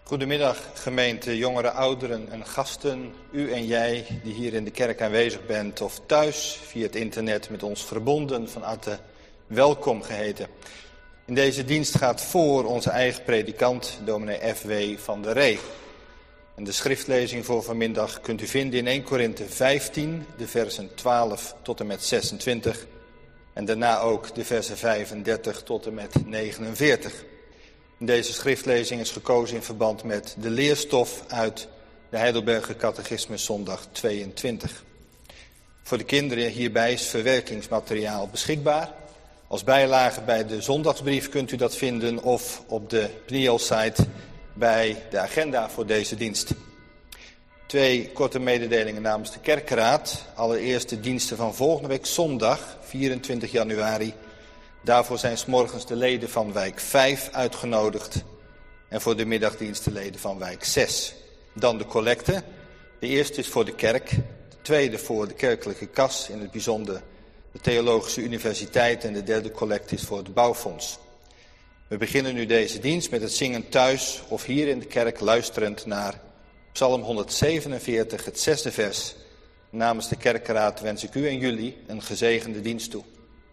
Goedemiddag gemeente, jongeren, ouderen en gasten. U en jij die hier in de kerk aanwezig bent of thuis via het internet met ons verbonden, van harte welkom geheten. In deze dienst gaat voor onze eigen predikant, dominee F.W. van der Ree. En de schriftlezing voor vanmiddag kunt u vinden in 1 Korinthe 15, de versen 12 tot en met 26. En daarna ook de versen 35 tot en met 49. Deze schriftlezing is gekozen in verband met de leerstof uit de Heidelberger Catechismus zondag 22. Voor de kinderen hierbij is verwerkingsmateriaal beschikbaar. Als bijlage bij de zondagsbrief kunt u dat vinden of op de PNIO-site bij de agenda voor deze dienst. 2 korte mededelingen namens de kerkraad. Allereerst de diensten van volgende week zondag, 24 januari. Daarvoor zijn 's morgens de leden van wijk 5 uitgenodigd. En voor de middagdienst de leden van wijk 6. Dan de collecte. De eerste is voor de kerk. De tweede voor de kerkelijke kas, in het bijzonder de Theologische Universiteit. En de derde collecte is voor het bouwfonds. We beginnen nu deze dienst met het zingen thuis of hier in de kerk luisterend naar Psalm 147, het 6e vers. Namens de kerkraad wens ik u en jullie een gezegende dienst toe.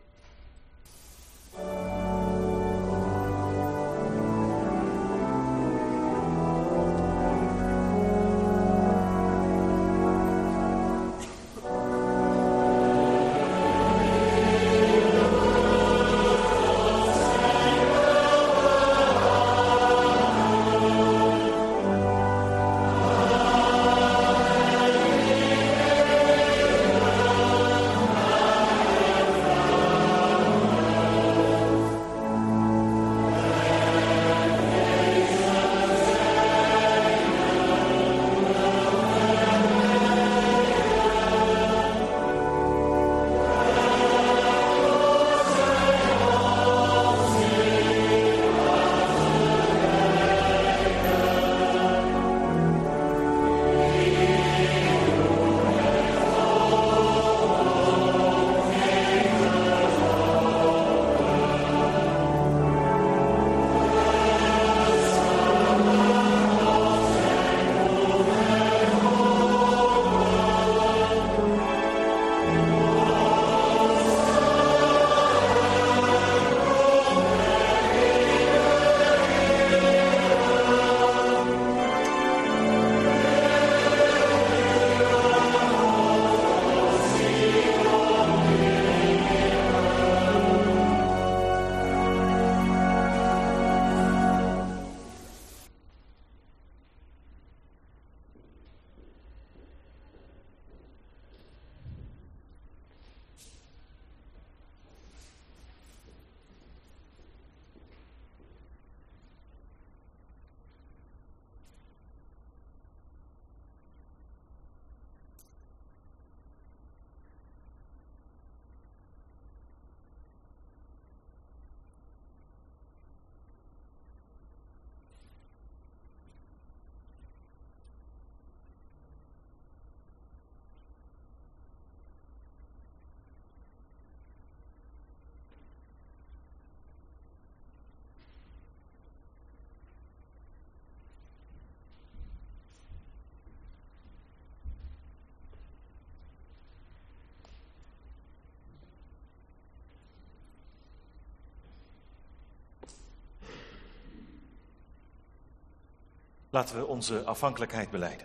Laten we onze afhankelijkheid belijden.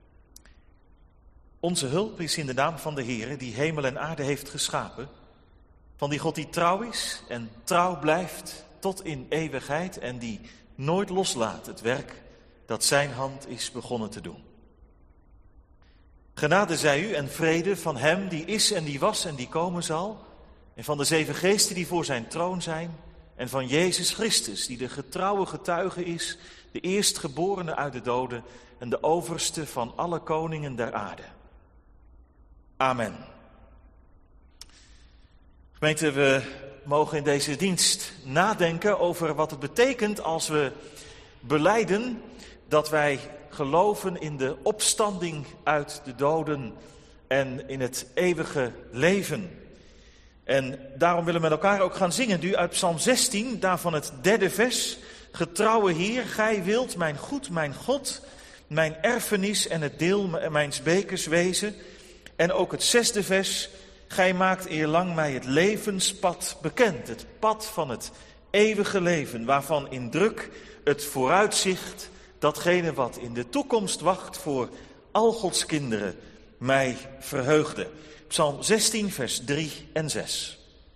Onze hulp is in de naam van de Heere die hemel en aarde heeft geschapen. Van die God die trouw is en trouw blijft tot in eeuwigheid en die nooit loslaat het werk dat zijn hand is begonnen te doen. Genade zij u en vrede van hem die is en die was en die komen zal. En van de 7 geesten die voor zijn troon zijn. En van Jezus Christus die de getrouwe getuige is, de eerstgeborene uit de doden en de overste van alle koningen der aarde. Amen. Gemeente, we mogen in deze dienst nadenken over wat het betekent als we belijden dat wij geloven in de opstanding uit de doden en in het eeuwige leven. En daarom willen we met elkaar ook gaan zingen, nu uit Psalm 16, daarvan het 3e vers. Getrouwe Heer, gij wilt mijn goed, mijn God, mijn erfenis en het deel mijns bekers wezen. En ook het 6e vers, gij maakt eerlang mij het levenspad bekend. Het pad van het eeuwige leven, waarvan in druk het vooruitzicht, datgene wat in de toekomst wacht voor al Gods kinderen, mij verheugde. Psalm 16, vers 3 en 6.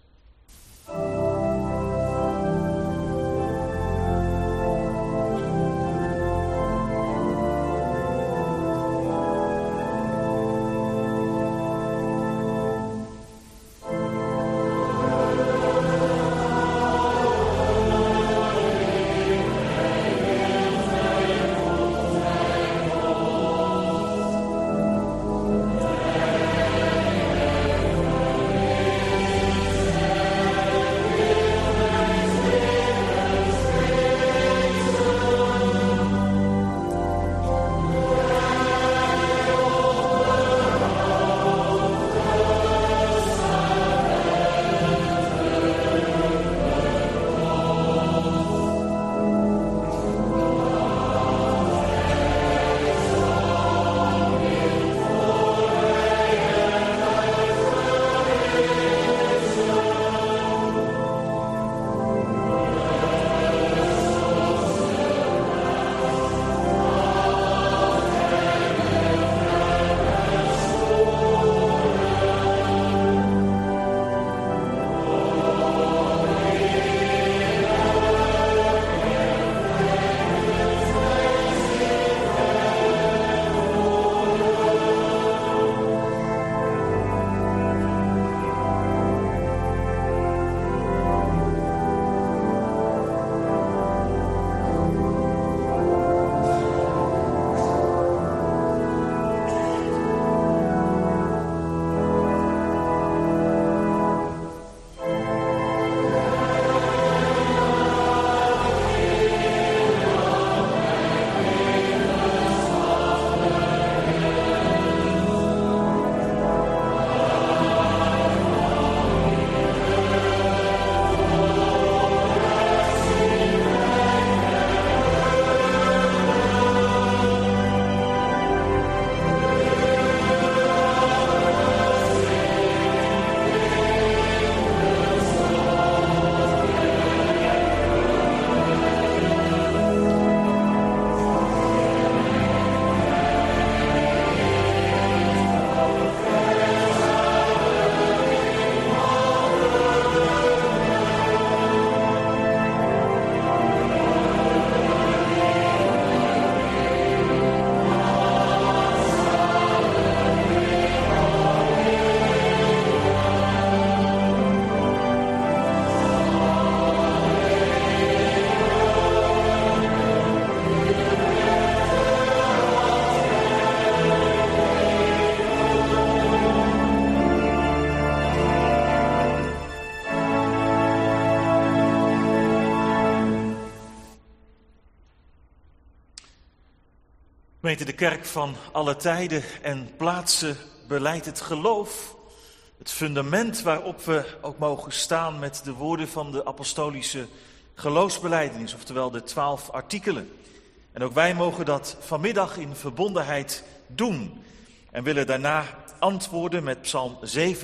Gemeente, de kerk van alle tijden en plaatsen beleidt het geloof. Het fundament waarop we ook mogen staan met de woorden van de apostolische geloofsbelijdenis, oftewel de 12 artikelen. En ook wij mogen dat vanmiddag in verbondenheid doen. En willen daarna antwoorden met Psalm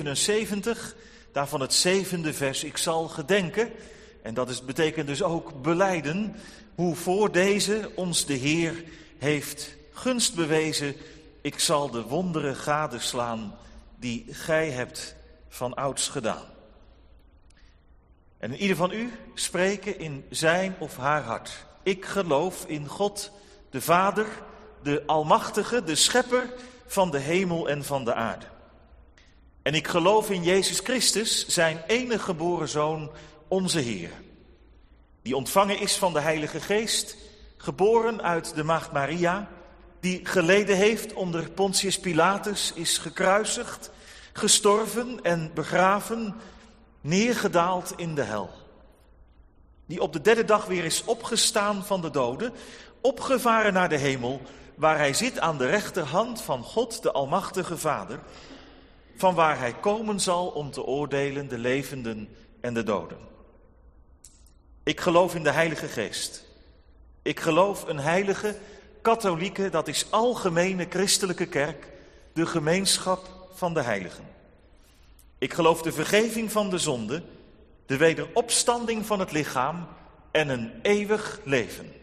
77, daarvan het 7e vers. Ik zal gedenken, en dat betekent dus ook belijden, hoe voor deze ons de Heer heeft gunst bewezen. Ik zal de wonderen gadeslaan die gij hebt van ouds gedaan. En ieder van u spreken in zijn of haar hart. Ik geloof in God, de Vader, de Almachtige, de Schepper van de hemel en van de aarde. En ik geloof in Jezus Christus, zijn enige geboren Zoon, onze Heer. Die ontvangen is van de Heilige Geest, geboren uit de Maagd Maria, die geleden heeft onder Pontius Pilatus, is gekruisigd, gestorven en begraven, neergedaald in de hel. Die op de 3e dag weer is opgestaan van de doden, opgevaren naar de hemel, waar hij zit aan de rechterhand van God, de Almachtige Vader, van waar hij komen zal om te oordelen de levenden en de doden. Ik geloof in de Heilige Geest, Ik geloof een heilige, katholieke, dat is algemene christelijke kerk, de gemeenschap van de heiligen. Ik geloof de vergeving van de zonde, de wederopstanding van het lichaam en een eeuwig leven.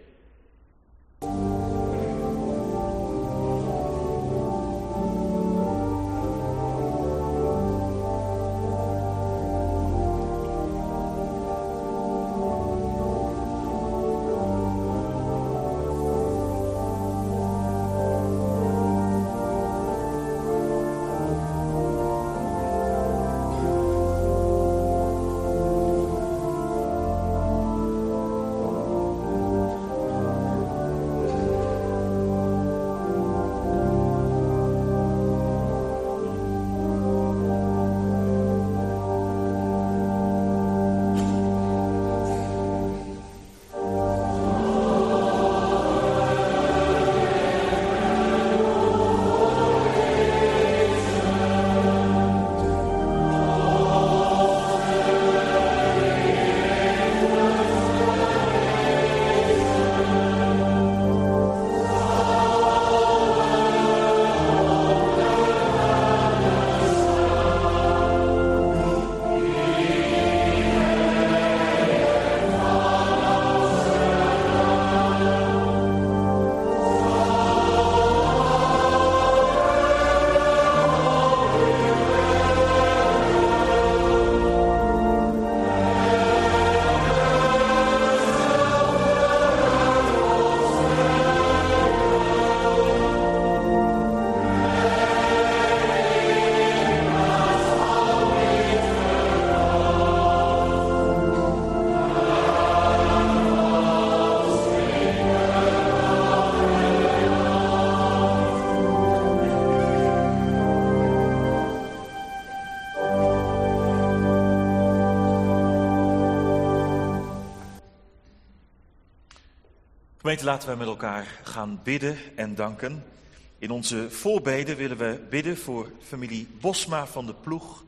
Gemeente, laten we met elkaar gaan bidden en danken. In onze voorbeden willen we bidden voor familie Bosma van de Ploeg.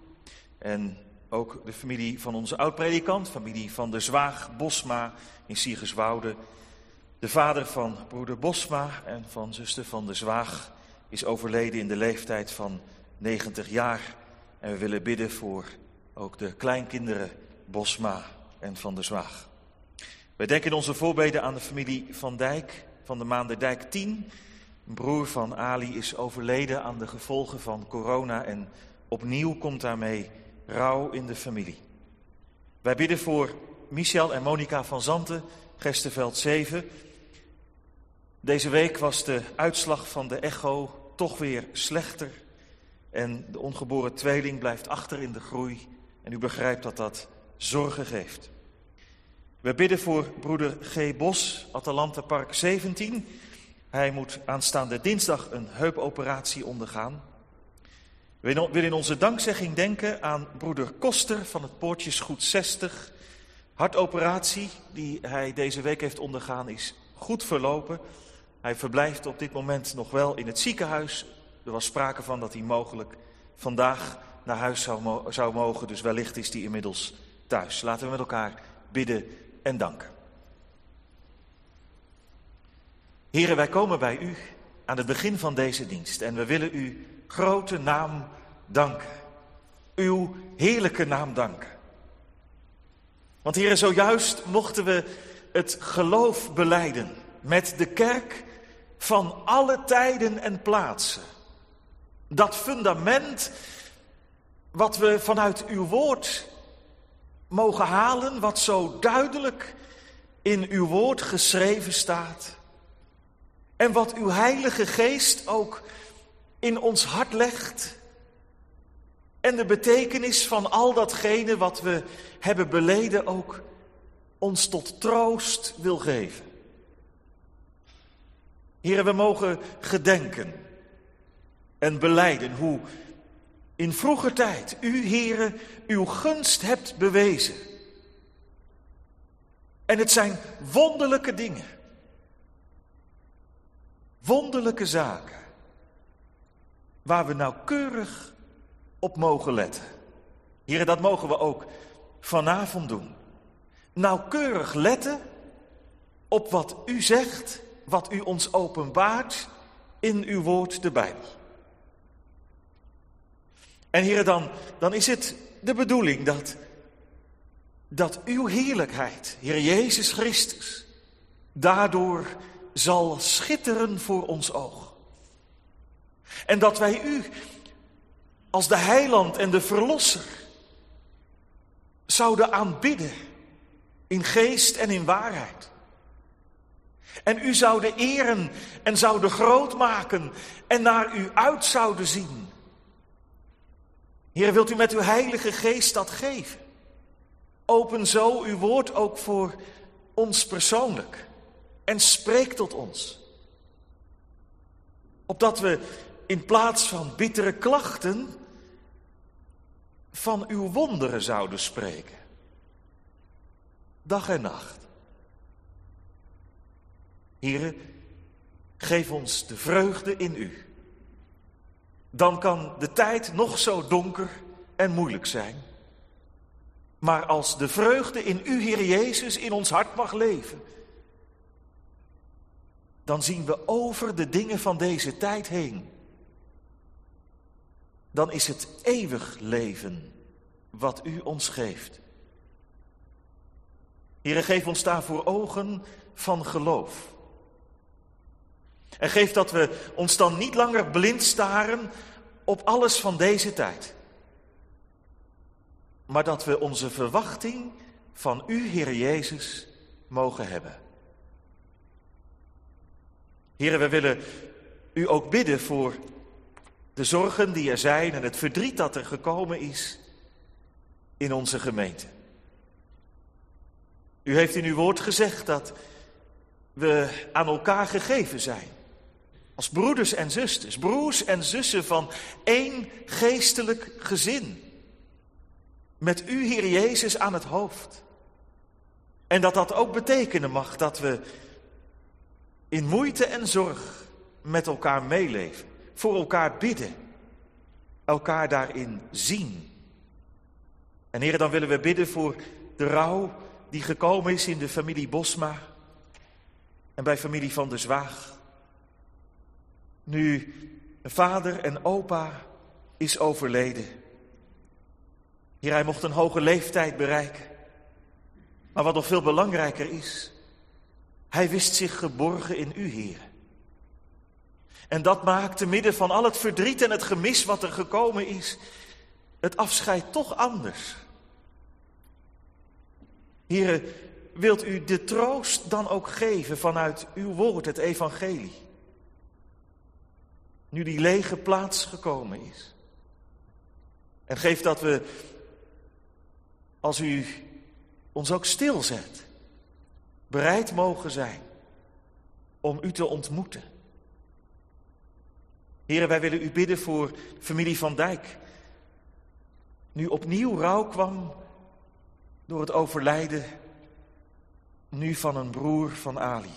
En ook de familie van onze oud-predikant, familie van de Zwaag Bosma in Siegerswoude. De vader van broeder Bosma en van zuster van de Zwaag is overleden in de leeftijd van 90 jaar. En we willen bidden voor ook de kleinkinderen Bosma en van de Zwaag. Wij denken in onze voorbeden aan de familie Van Dijk van de Maanderdijk 10. Een broer van Ali is overleden aan de gevolgen van corona en opnieuw komt daarmee rouw in de familie. Wij bidden voor Michel en Monica van Zanten, Gesterveld 7. Deze week was de uitslag van de echo toch weer slechter. En de ongeboren tweeling blijft achter in de groei. En u begrijpt dat dat zorgen geeft. We bidden voor broeder G. Bos, Atalanta Park 17. Hij moet aanstaande dinsdag een heupoperatie ondergaan. We willen in onze dankzegging denken aan broeder Koster van het Poortjesgoed 60. Hartoperatie die hij deze week heeft ondergaan is goed verlopen. Hij verblijft op dit moment nog wel in het ziekenhuis. Er was sprake van dat hij mogelijk vandaag naar huis zou mogen, dus wellicht is hij inmiddels thuis. Laten we met elkaar bidden en danken. Heren, wij komen bij u aan het begin van deze dienst en we willen uw grote naam danken. Uw heerlijke naam danken. Want heren, zojuist mochten we het geloof belijden met de kerk van alle tijden en plaatsen. Dat fundament wat we vanuit uw woord mogen halen, wat zo duidelijk in uw woord geschreven staat. En wat uw Heilige Geest ook in ons hart legt. En de betekenis van al datgene wat we hebben beleden ook ons tot troost wil geven. Heren, we mogen gedenken en belijden hoe in vroeger tijd u, heren, uw gunst hebt bewezen. En het zijn wonderlijke dingen. Wonderlijke zaken. Waar we nauwkeurig op mogen letten. Heren, dat mogen we ook vanavond doen. Nauwkeurig letten op wat u zegt, wat u ons openbaart in uw woord, de Bijbel. En Heere, dan is het de bedoeling dat uw heerlijkheid, Heer Jezus Christus, daardoor zal schitteren voor ons oog. En dat wij u als de heiland en de verlosser zouden aanbidden in geest en in waarheid. En u zouden eren en zouden groot maken en naar u uit zouden zien. Heer, wilt u met uw heilige geest dat geven? Open zo uw woord ook voor ons persoonlijk en spreek tot ons. Opdat we in plaats van bittere klachten van uw wonderen zouden spreken. Dag en nacht. Heere, geef ons de vreugde in u. Dan kan de tijd nog zo donker en moeilijk zijn. Maar als de vreugde in u, Heer Jezus, in ons hart mag leven, dan zien we over de dingen van deze tijd heen. Dan is het eeuwig leven wat u ons geeft. Heere, geef ons daarvoor ogen van geloof. En geef dat we ons dan niet langer blind staren op alles van deze tijd. Maar dat we onze verwachting van u, Heer Jezus, mogen hebben. Heere, we willen u ook bidden voor de zorgen die er zijn en het verdriet dat er gekomen is in onze gemeente. U heeft in uw woord gezegd dat we aan elkaar gegeven zijn. Als broeders en zusters, broers en zussen van één geestelijk gezin. Met u, Heer Jezus, aan het hoofd. En dat ook betekenen mag dat we in moeite en zorg met elkaar meeleven. Voor elkaar bidden. Elkaar daarin zien. En Heer, dan willen we bidden voor de rouw die gekomen is in de familie Bosma. En bij familie Van der Zwaag. Nu vader en opa is overleden. Heer, hij mocht een hoge leeftijd bereiken. Maar wat nog veel belangrijker is, hij wist zich geborgen in u, Heer. En dat maakt te midden van al het verdriet en het gemis wat er gekomen is, het afscheid toch anders. Heer, wilt u de troost dan ook geven vanuit uw woord, het evangelie? Nu die lege plaats gekomen is. En geef dat we, als u ons ook stilzet, bereid mogen zijn om u te ontmoeten. Heren, wij willen u bidden voor familie Van Dijk. Nu opnieuw rouw kwam door het overlijden, nu van een broer van Ali.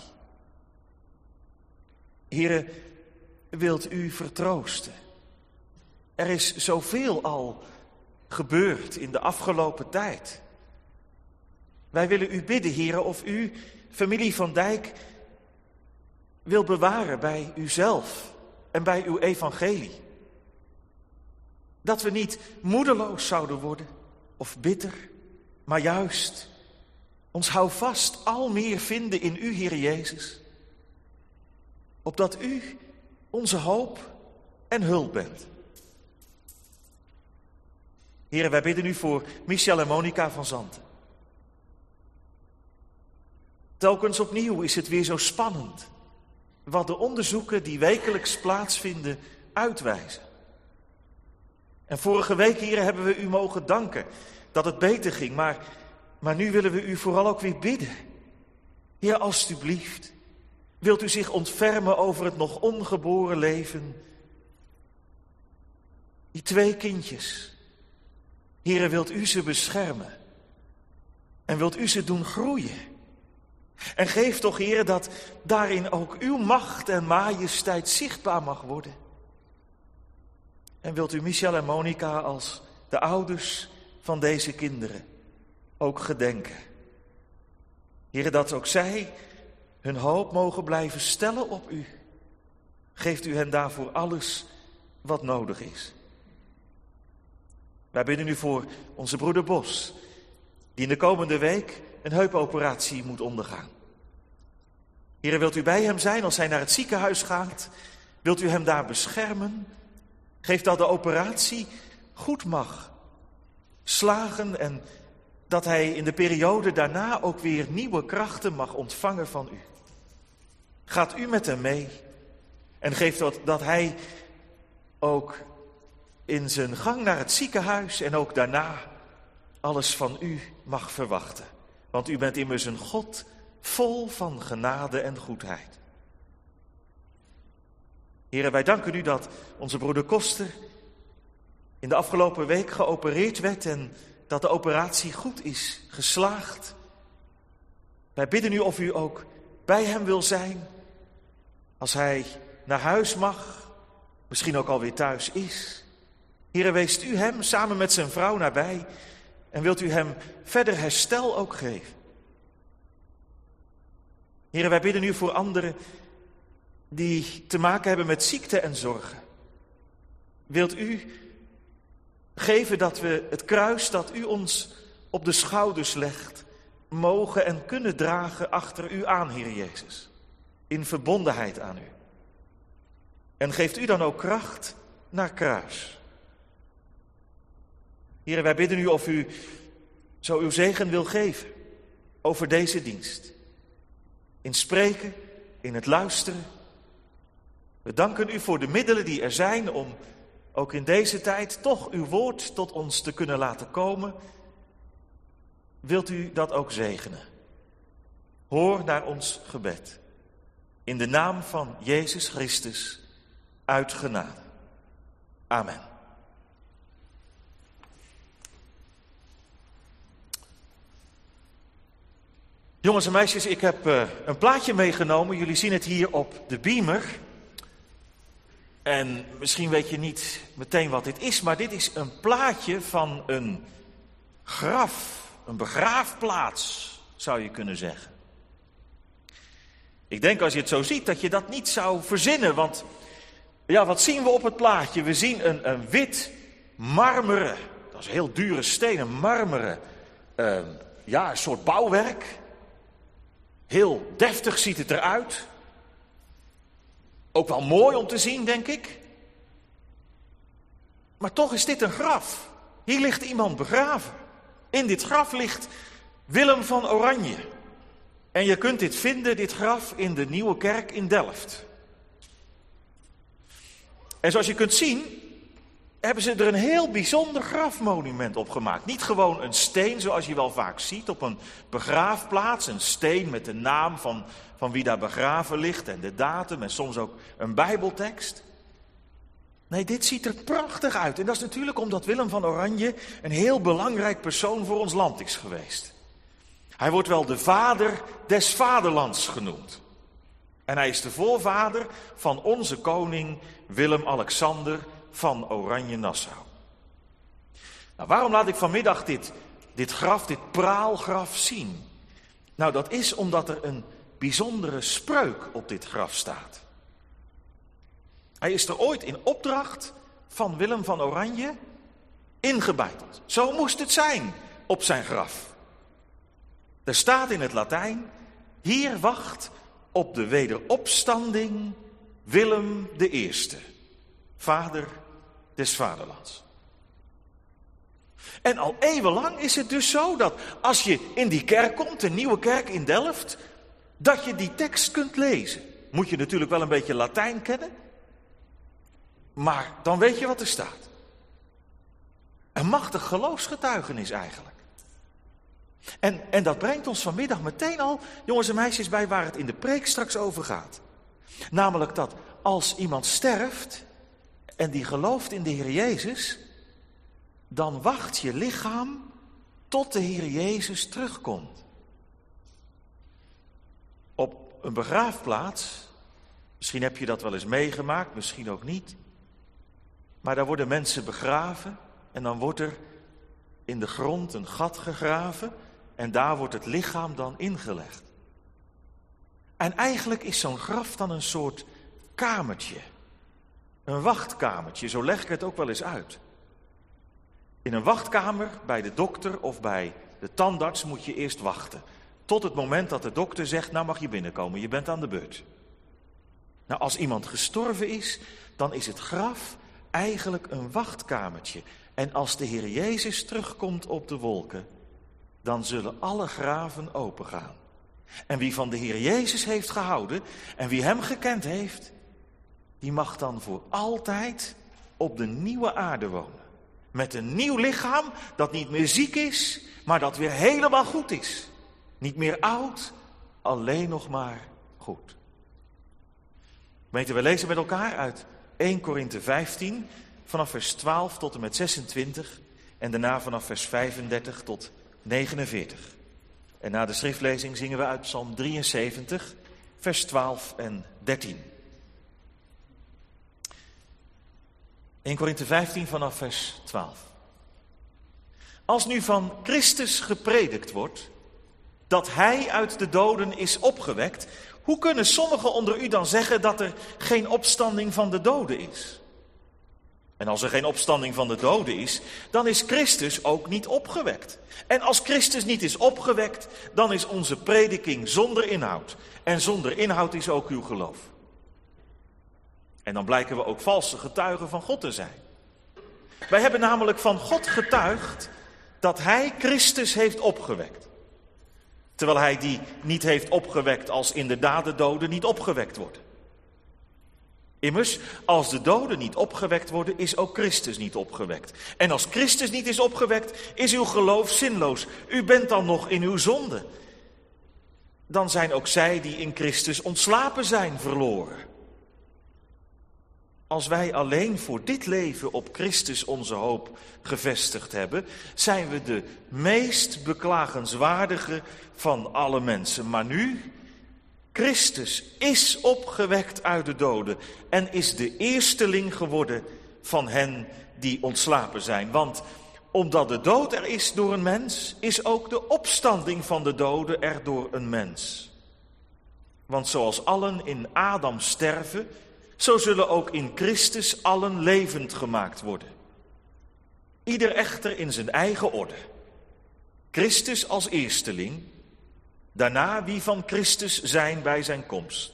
Heren, wilt u vertroosten? Er is zoveel al gebeurd in de afgelopen tijd. Wij willen u bidden, Heren, of u, familie Van Dijk, wil bewaren bij uzelf en bij uw evangelie. Dat we niet moedeloos zouden worden of bitter, maar juist ons houvast al meer vinden in u, Heer Jezus. Opdat u onze hoop en hulp bent. Heren, wij bidden u voor Michel en Monica van Zanten. Telkens opnieuw is het weer zo spannend wat de onderzoeken die wekelijks plaatsvinden uitwijzen. En vorige week, heren, hebben we u mogen danken dat het beter ging, maar nu willen we u vooral ook weer bidden. Heer, alstublieft, wilt u zich ontfermen over het nog ongeboren leven? Die 2 kindjes. Heere, wilt u ze beschermen? En wilt u ze doen groeien? En geef toch, Heere, dat daarin ook uw macht en majesteit zichtbaar mag worden. En wilt u Michel en Monica als de ouders van deze kinderen ook gedenken? Heere, dat ook zij hun hoop mogen blijven stellen op u. Geeft u hen daarvoor alles wat nodig is. Wij bidden u voor onze broeder Bos, die in de komende week een heupoperatie moet ondergaan. Heere, wilt u bij hem zijn als hij naar het ziekenhuis gaat? Wilt u hem daar beschermen? Geef dat de operatie goed mag slagen en dat hij in de periode daarna ook weer nieuwe krachten mag ontvangen van u. Gaat u met hem mee en geef dat hij ook in zijn gang naar het ziekenhuis en ook daarna alles van u mag verwachten. Want u bent immers een God vol van genade en goedheid. Heere, wij danken u dat onze broeder Koster in de afgelopen week geopereerd werd en dat de operatie goed is geslaagd. Wij bidden u of u ook bij hem wil zijn als hij naar huis mag, misschien ook alweer thuis is. Heere, weest u hem samen met zijn vrouw nabij en wilt u hem verder herstel ook geven. Heere, wij bidden u voor anderen die te maken hebben met ziekte en zorgen. Wilt u geven dat we het kruis dat u ons op de schouders legt, mogen en kunnen dragen achter u aan, Heer Jezus. In verbondenheid aan u. En geeft u dan ook kracht naar kruis. Heer, wij bidden u of u zo uw zegen wil geven over deze dienst. In spreken, in het luisteren. We danken u voor de middelen die er zijn om ook in deze tijd toch uw woord tot ons te kunnen laten komen. Wilt u dat ook zegenen? Hoor naar ons gebed. In de naam van Jezus Christus, uit genade. Amen. Jongens en meisjes, ik heb een plaatje meegenomen. Jullie zien het hier op de beamer. En misschien weet je niet meteen wat dit is, maar dit is een plaatje van een graf, een begraafplaats, zou je kunnen zeggen. Ik denk als je het zo ziet dat je dat niet zou verzinnen, want ja, wat zien we op het plaatje? We zien een wit marmeren, dat is heel dure stenen, marmeren, een soort bouwwerk. Heel deftig ziet het eruit. Ook wel mooi om te zien, denk ik. Maar toch is dit een graf. Hier ligt iemand begraven. In dit graf ligt Willem van Oranje. En je kunt dit vinden, dit graf, in de Nieuwe Kerk in Delft. En zoals je kunt zien, hebben ze er een heel bijzonder grafmonument op gemaakt. Niet gewoon een steen, zoals je wel vaak ziet op een begraafplaats. Een steen met de naam van wie daar begraven ligt en de datum en soms ook een Bijbeltekst. Nee, dit ziet er prachtig uit. En dat is natuurlijk omdat Willem van Oranje een heel belangrijk persoon voor ons land is geweest. Hij wordt wel de vader des vaderlands genoemd. En hij is de voorvader van onze koning Willem-Alexander van Oranje-Nassau. Nou, waarom laat ik vanmiddag dit graf, dit praalgraf zien? Nou, dat is omdat er een bijzondere spreuk op dit graf staat. Hij is er ooit in opdracht van Willem van Oranje ingebeiteld. Zo moest het zijn op zijn graf. Er staat in het Latijn: hier wacht op de wederopstanding Willem I, vader des vaderlands. En al eeuwenlang is het dus zo dat als je in die kerk komt, de Nieuwe Kerk in Delft, dat je die tekst kunt lezen. Moet je natuurlijk wel een beetje Latijn kennen, maar dan weet je wat er staat. Een machtig geloofsgetuigenis eigenlijk. En dat brengt ons vanmiddag meteen al, jongens en meisjes, bij waar het in de preek straks over gaat. Namelijk dat als iemand sterft en die gelooft in de Heer Jezus, dan wacht je lichaam tot de Heer Jezus terugkomt. Op een begraafplaats, misschien heb je dat wel eens meegemaakt, misschien ook niet. Maar daar worden mensen begraven en dan wordt er in de grond een gat gegraven en daar wordt het lichaam dan ingelegd. En eigenlijk is zo'n graf dan een soort kamertje. Een wachtkamertje, zo leg ik het ook wel eens uit. In een wachtkamer bij de dokter of bij de tandarts moet je eerst wachten. Tot het moment dat de dokter zegt, nou mag je binnenkomen, je bent aan de beurt. Nou, als iemand gestorven is, dan is het graf eigenlijk een wachtkamertje. En als de Heer Jezus terugkomt op de wolken, dan zullen alle graven opengaan. En wie van de Heer Jezus heeft gehouden en wie hem gekend heeft, die mag dan voor altijd op de nieuwe aarde wonen. Met een nieuw lichaam dat niet meer ziek is, maar dat weer helemaal goed is. Niet meer oud, alleen nog maar goed. We lezen met elkaar uit 1 Korinthe 15, vanaf vers 12 tot en met 26 en daarna vanaf vers 35 tot 49. En na de schriftlezing zingen we uit Psalm 73, vers 12 en 13. 1 Korinthe 15 vanaf vers 12. Als nu van Christus gepredikt wordt, dat hij uit de doden is opgewekt, hoe kunnen sommigen onder u dan zeggen dat er geen opstanding van de doden is? En als er geen opstanding van de doden is, dan is Christus ook niet opgewekt. En als Christus niet is opgewekt, dan is onze prediking zonder inhoud. En zonder inhoud is ook uw geloof. En dan blijken we ook valse getuigen van God te zijn. Wij hebben namelijk van God getuigd dat hij Christus heeft opgewekt. Terwijl hij die niet heeft opgewekt als inderdaad de doden niet opgewekt worden. Immers, als de doden niet opgewekt worden, is ook Christus niet opgewekt. En als Christus niet is opgewekt, is uw geloof zinloos. U bent dan nog in uw zonde. Dan zijn ook zij die in Christus ontslapen zijn verloren. Als wij alleen voor dit leven op Christus onze hoop gevestigd hebben, zijn we de meest beklagenswaardige van alle mensen. Maar nu, Christus is opgewekt uit de doden en is de eersteling geworden van hen die ontslapen zijn. Want omdat de dood er is door een mens, is ook de opstanding van de doden er door een mens. Want zoals allen in Adam sterven, zo zullen ook in Christus allen levend gemaakt worden. Ieder echter in zijn eigen orde. Christus als eersteling, daarna wie van Christus zijn bij zijn komst.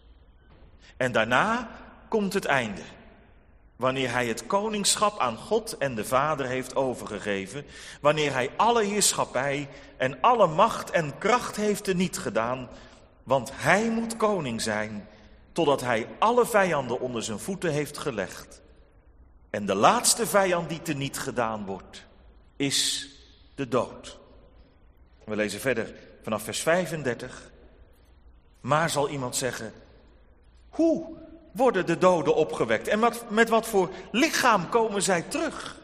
En daarna komt het einde, wanneer hij het koningschap aan God en de Vader heeft overgegeven, wanneer hij alle heerschappij en alle macht en kracht heeft teniet gedaan, want hij moet koning zijn, totdat hij alle vijanden onder zijn voeten heeft gelegd. En de laatste vijand die teniet gedaan wordt, is de dood. We lezen verder vanaf vers 35. Maar zal iemand zeggen, hoe worden de doden opgewekt? En met wat voor lichaam komen zij terug?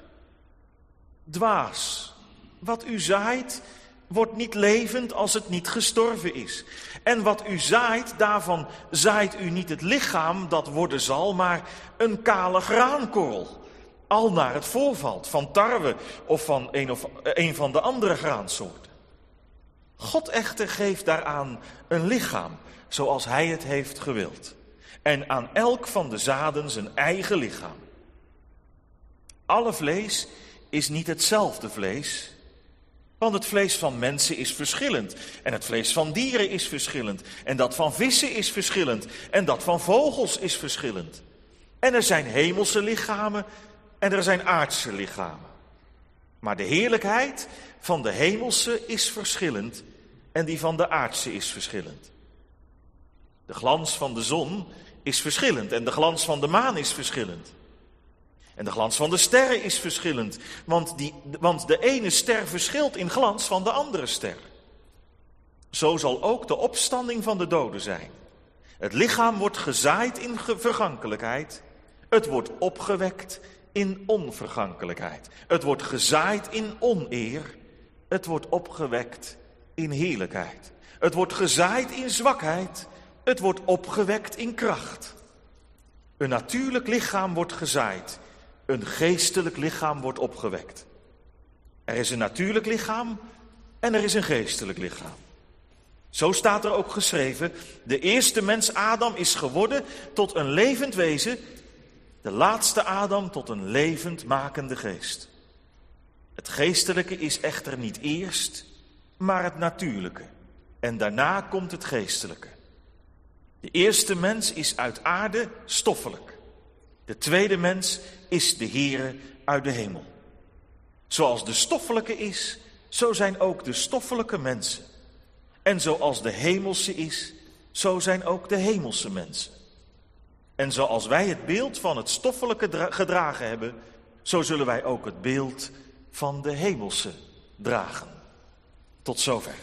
Dwaas, wat u zaait, wordt niet levend als het niet gestorven is. En wat u zaait, daarvan zaait u niet het lichaam dat worden zal, maar een kale graankorrel. Al naar het voorvalt, van tarwe of van een van de andere graansoorten. God echter geeft daaraan een lichaam, zoals hij het heeft gewild. En aan elk van de zaden zijn eigen lichaam. Alle vlees is niet hetzelfde vlees, want het vlees van mensen is verschillend. En het vlees van dieren is verschillend. En dat van vissen is verschillend. En dat van vogels is verschillend. En er zijn hemelse lichamen en er zijn aardse lichamen. Maar de heerlijkheid van de hemelse is verschillend en die van de aardse is verschillend. De glans van de zon is verschillend en de glans van de maan is verschillend. En de glans van de sterren is verschillend, want de ene ster verschilt in glans van de andere ster. Zo zal ook de opstanding van de doden zijn. Het lichaam wordt gezaaid in vergankelijkheid, het wordt opgewekt in onvergankelijkheid. Het wordt gezaaid in oneer, het wordt opgewekt in heerlijkheid. Het wordt gezaaid in zwakheid, het wordt opgewekt in kracht. Een natuurlijk lichaam wordt gezaaid, een geestelijk lichaam wordt opgewekt. Er is een natuurlijk lichaam en er is een geestelijk lichaam. Zo staat er ook geschreven, de eerste mens Adam is geworden tot een levend wezen, de laatste Adam tot een levendmakende geest. Het geestelijke is echter niet eerst, maar het natuurlijke. En daarna komt het geestelijke. De eerste mens is uit aarde stoffelijk. De tweede mens is de Heere uit de hemel. Zoals de stoffelijke is, zo zijn ook de stoffelijke mensen. En zoals de hemelse is, zo zijn ook de hemelse mensen. En zoals wij het beeld van het stoffelijke gedragen hebben, zo zullen wij ook het beeld van de hemelse dragen. Tot zover.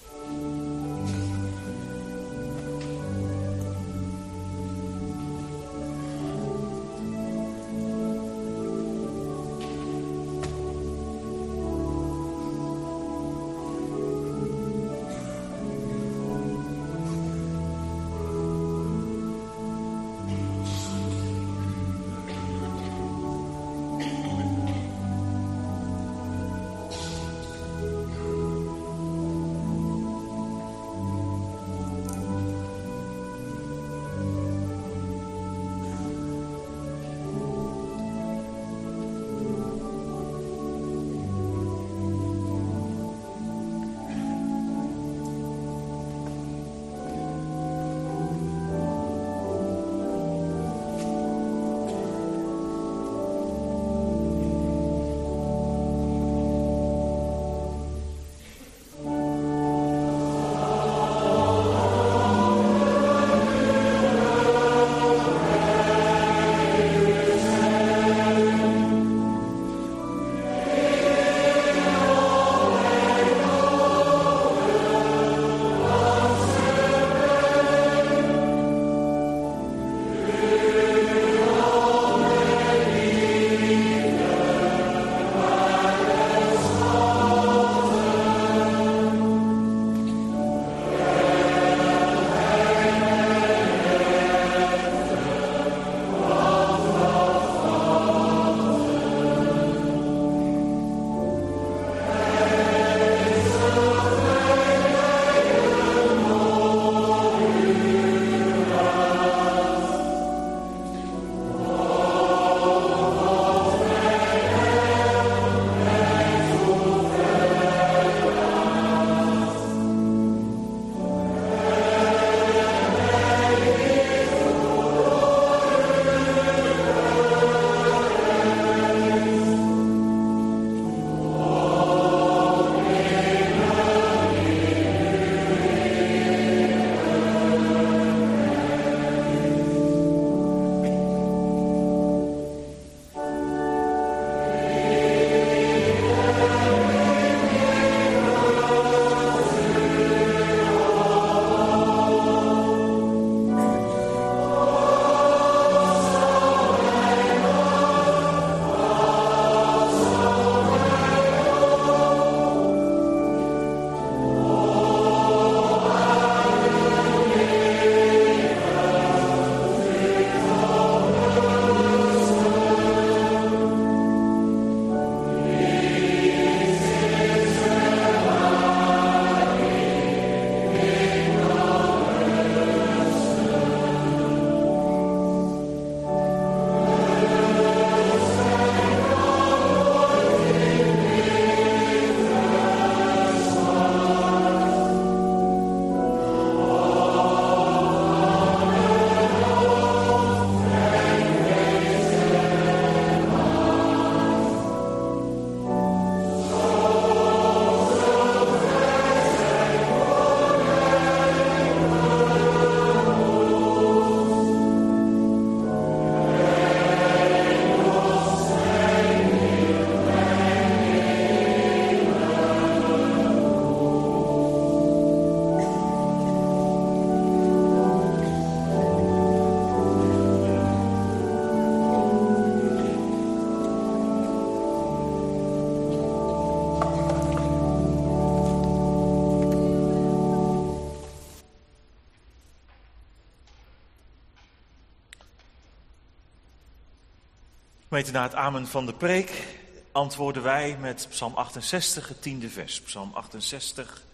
Gemeente, na het amen van de preek antwoorden wij met Psalm 68, het 10e vers. Psalm 68,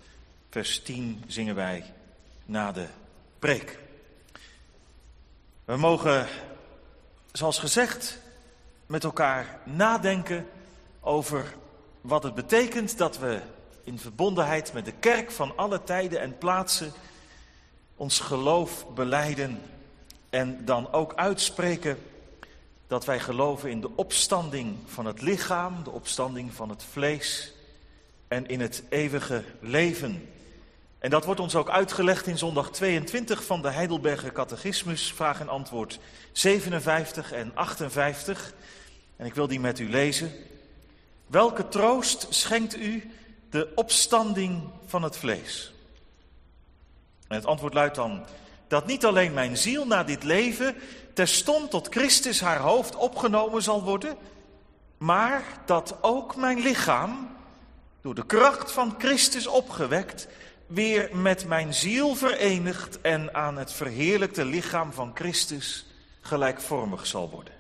vers 10 zingen wij na de preek. We mogen, zoals gezegd, met elkaar nadenken over wat het betekent dat we in verbondenheid met de kerk van alle tijden en plaatsen ons geloof belijden en dan ook uitspreken dat wij geloven in de opstanding van het lichaam, de opstanding van het vlees en in het eeuwige leven. En dat wordt ons ook uitgelegd in zondag 22 van de Heidelberger Catechismus, vraag en antwoord 57 en 58. En ik wil die met u lezen. Welke troost schenkt u de opstanding van het vlees? En het antwoord luidt dan: dat niet alleen mijn ziel na dit leven terstond tot Christus haar hoofd opgenomen zal worden, maar dat ook mijn lichaam, door de kracht van Christus opgewekt, weer met mijn ziel verenigd en aan het verheerlijkte lichaam van Christus gelijkvormig zal worden.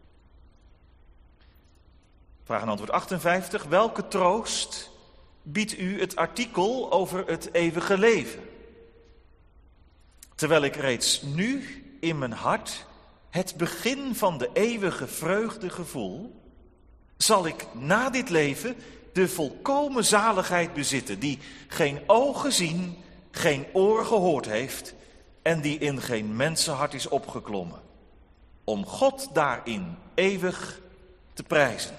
Vraag en antwoord 58. Welke troost biedt u het artikel over het eeuwige leven? Terwijl ik reeds nu in mijn hart het begin van de eeuwige vreugde gevoel, zal ik na dit leven de volkomen zaligheid bezitten, die geen oog gezien, geen oor gehoord heeft en die in geen mensenhart is opgeklommen, om God daarin eeuwig te prijzen.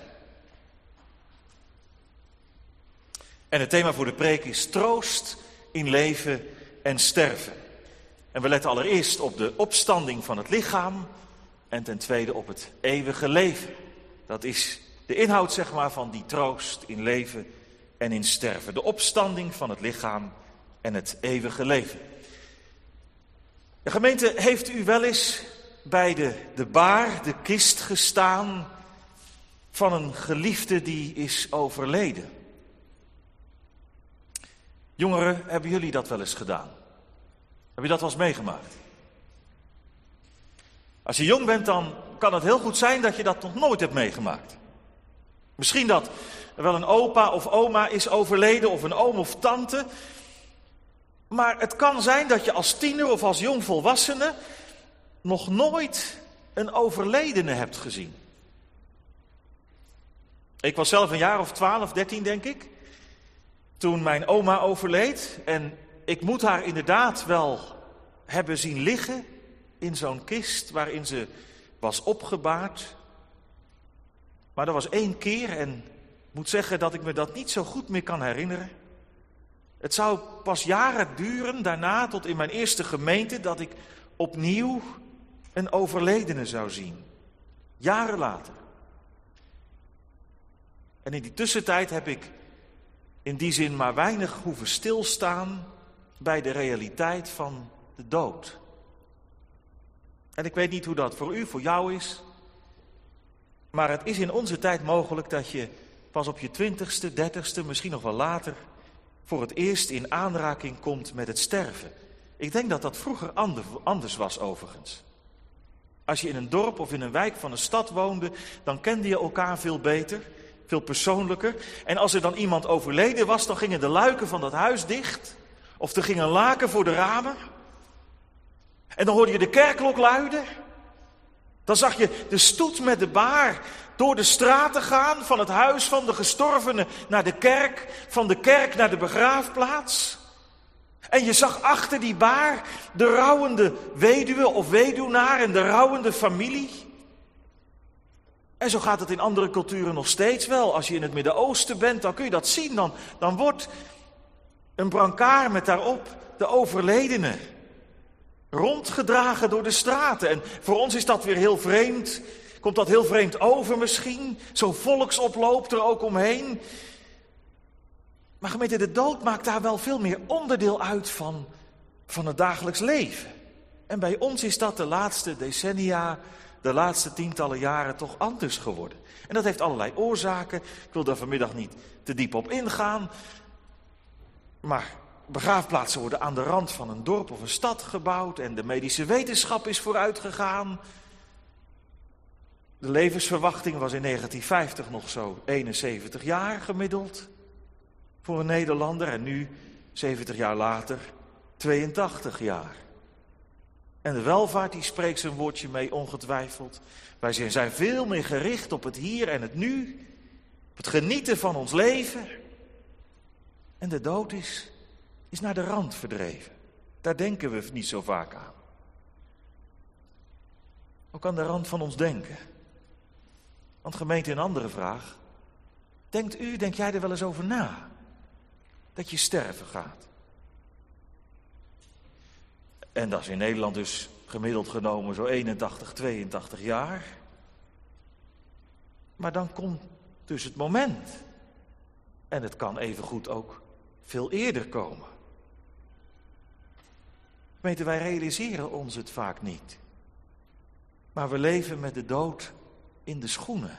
En het thema voor de preek is troost in leven en sterven. En we letten allereerst op de opstanding van het lichaam en ten tweede op het eeuwige leven. Dat is de inhoud, zeg maar, van die troost in leven en in sterven. De opstanding van het lichaam en het eeuwige leven. De gemeente, heeft u wel eens bij de baar, de kist gestaan van een geliefde die is overleden? Jongeren, hebben jullie dat wel eens gedaan? Heb je dat wel eens meegemaakt? Als je jong bent, dan kan het heel goed zijn dat je dat nog nooit hebt meegemaakt. Misschien dat er wel een opa of oma is overleden of een oom of tante. Maar het kan zijn dat je als tiener of als jongvolwassene nog nooit een overledene hebt gezien. Ik was zelf een jaar of 12, 13 denk ik, toen mijn oma overleed. En ik moet haar inderdaad wel hebben zien liggen in zo'n kist waarin ze was opgebaard. Maar dat was 1 keer en ik moet zeggen dat ik me dat niet zo goed meer kan herinneren. Het zou pas jaren duren daarna, tot in mijn eerste gemeente, dat ik opnieuw een overledene zou zien. Jaren later. En in die tussentijd heb ik in die zin maar weinig hoeven stilstaan bij de realiteit van de dood. En ik weet niet hoe dat voor u, voor jou is. Maar het is in onze tijd mogelijk dat je pas op je 20ste, 30ste, misschien nog wel later, voor het eerst in aanraking komt met het sterven. Ik denk dat dat vroeger anders was overigens. Als je in een dorp of in een wijk van een stad woonde, dan kende je elkaar veel beter, veel persoonlijker. En als er dan iemand overleden was, dan gingen de luiken van dat huis dicht. Of er ging een laken voor de ramen. En dan hoorde je de kerkklok luiden. Dan zag je de stoet met de baar door de straten gaan, van het huis van de gestorvene naar de kerk, van de kerk naar de begraafplaats. En je zag achter die baar de rouwende weduwe of weduwnaar en de rouwende familie. En zo gaat het in andere culturen nog steeds wel. Als je in het Midden-Oosten bent, dan kun je dat zien. Dan wordt een brancard met daarop de overledene rondgedragen door de straten. En voor ons is dat weer heel vreemd. Komt dat heel vreemd over misschien? Zo'n volksoploop er ook omheen. Maar gemeente, de dood maakt daar wel veel meer onderdeel uit van het dagelijks leven. En bij ons is dat de laatste decennia, de laatste tientallen jaren toch anders geworden. En dat heeft allerlei oorzaken. Ik wil daar vanmiddag niet te diep op ingaan. Maar begraafplaatsen worden aan de rand van een dorp of een stad gebouwd en de medische wetenschap is vooruit gegaan. De levensverwachting was in 1950 nog zo 71 jaar gemiddeld voor een Nederlander. En nu 70 jaar later 82 jaar. En de welvaart die spreekt zijn woordje mee ongetwijfeld. Wij zijn veel meer gericht op het hier en het nu. Op het genieten van ons leven. En de dood is naar de rand verdreven. Daar denken we niet zo vaak aan. Ook aan de rand van ons denken. Want gemeente, een andere vraag. Denk jij er wel eens over na? Dat je sterven gaat. En dat is in Nederland dus gemiddeld genomen zo 81, 82 jaar. Maar dan komt dus het moment. En het kan evengoed ook veel eerder komen. Gemeente, wij realiseren ons het vaak niet. Maar we leven met de dood in de schoenen.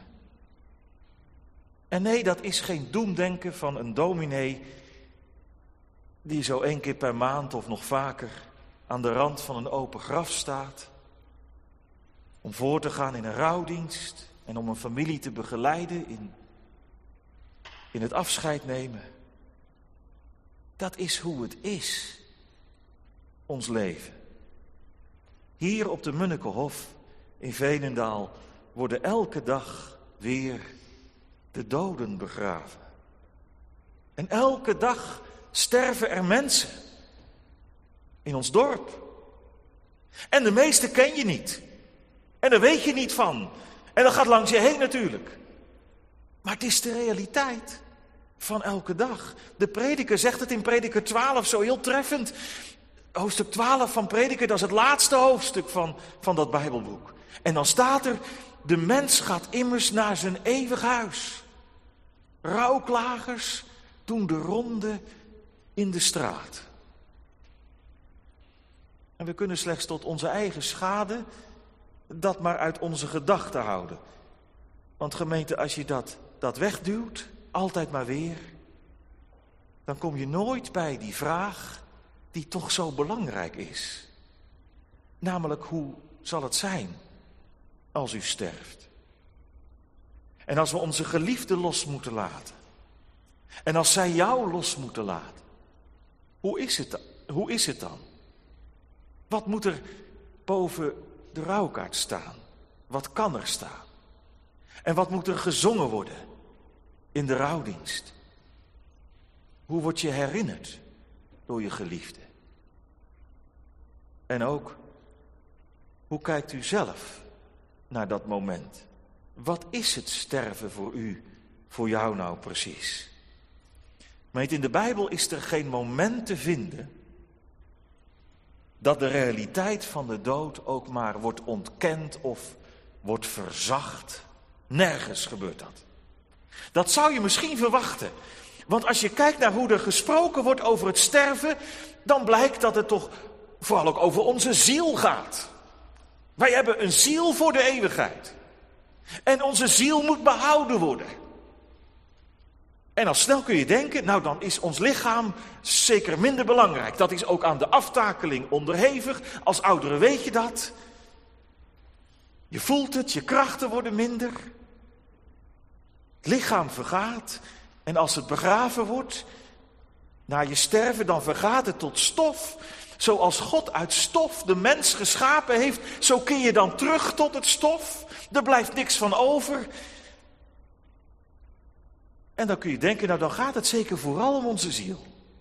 En nee, dat is geen doemdenken van een dominee die zo 1 keer per maand of nog vaker aan de rand van een open graf staat. Om voor te gaan in een rouwdienst en om een familie te begeleiden in het afscheid nemen. Dat is hoe het is, ons leven. Hier op de Munnekehof in Veenendaal worden elke dag weer de doden begraven. En elke dag sterven er mensen in ons dorp. En de meeste ken je niet. En daar weet je niet van. En dat gaat langs je heen natuurlijk. Maar het is de realiteit van elke dag. De prediker zegt het in Prediker 12 zo heel treffend. Hoofdstuk 12 van Prediker, dat is het laatste hoofdstuk van dat Bijbelboek. En dan staat er, de mens gaat immers naar zijn eeuwig huis. Rouwklagers doen de ronde in de straat. En we kunnen slechts tot onze eigen schade dat maar uit onze gedachten houden. Want gemeente, als je dat wegduwt, altijd maar weer, dan kom je nooit bij die vraag die toch zo belangrijk is. Namelijk, hoe zal het zijn als u sterft? En als we onze geliefden los moeten laten. En als zij jou los moeten laten. Hoe is het dan? Wat moet er boven de rouwkaart staan? Wat kan er staan? En wat moet er gezongen worden in de rouwdienst? Hoe word je herinnerd door je geliefde? En ook, hoe kijkt u zelf naar dat moment? Wat is het sterven voor u, voor jou nou precies? Maar in de Bijbel is er geen moment te vinden dat de realiteit van de dood ook maar wordt ontkend of wordt verzacht. Nergens gebeurt dat. Dat zou je misschien verwachten. Want als je kijkt naar hoe er gesproken wordt over het sterven, dan blijkt dat het toch vooral ook over onze ziel gaat. Wij hebben een ziel voor de eeuwigheid. En onze ziel moet behouden worden. En al snel kun je denken, nou dan is ons lichaam zeker minder belangrijk. Dat is ook aan de aftakeling onderhevig. Als oudere weet je dat. Je voelt het, je krachten worden minder. Het lichaam vergaat. En als het begraven wordt, na je sterven, dan vergaat het tot stof. Zoals God uit stof de mens geschapen heeft, zo keer je dan terug tot het stof. Er blijft niks van over. En dan kun je denken, nou dan gaat het zeker vooral om onze ziel.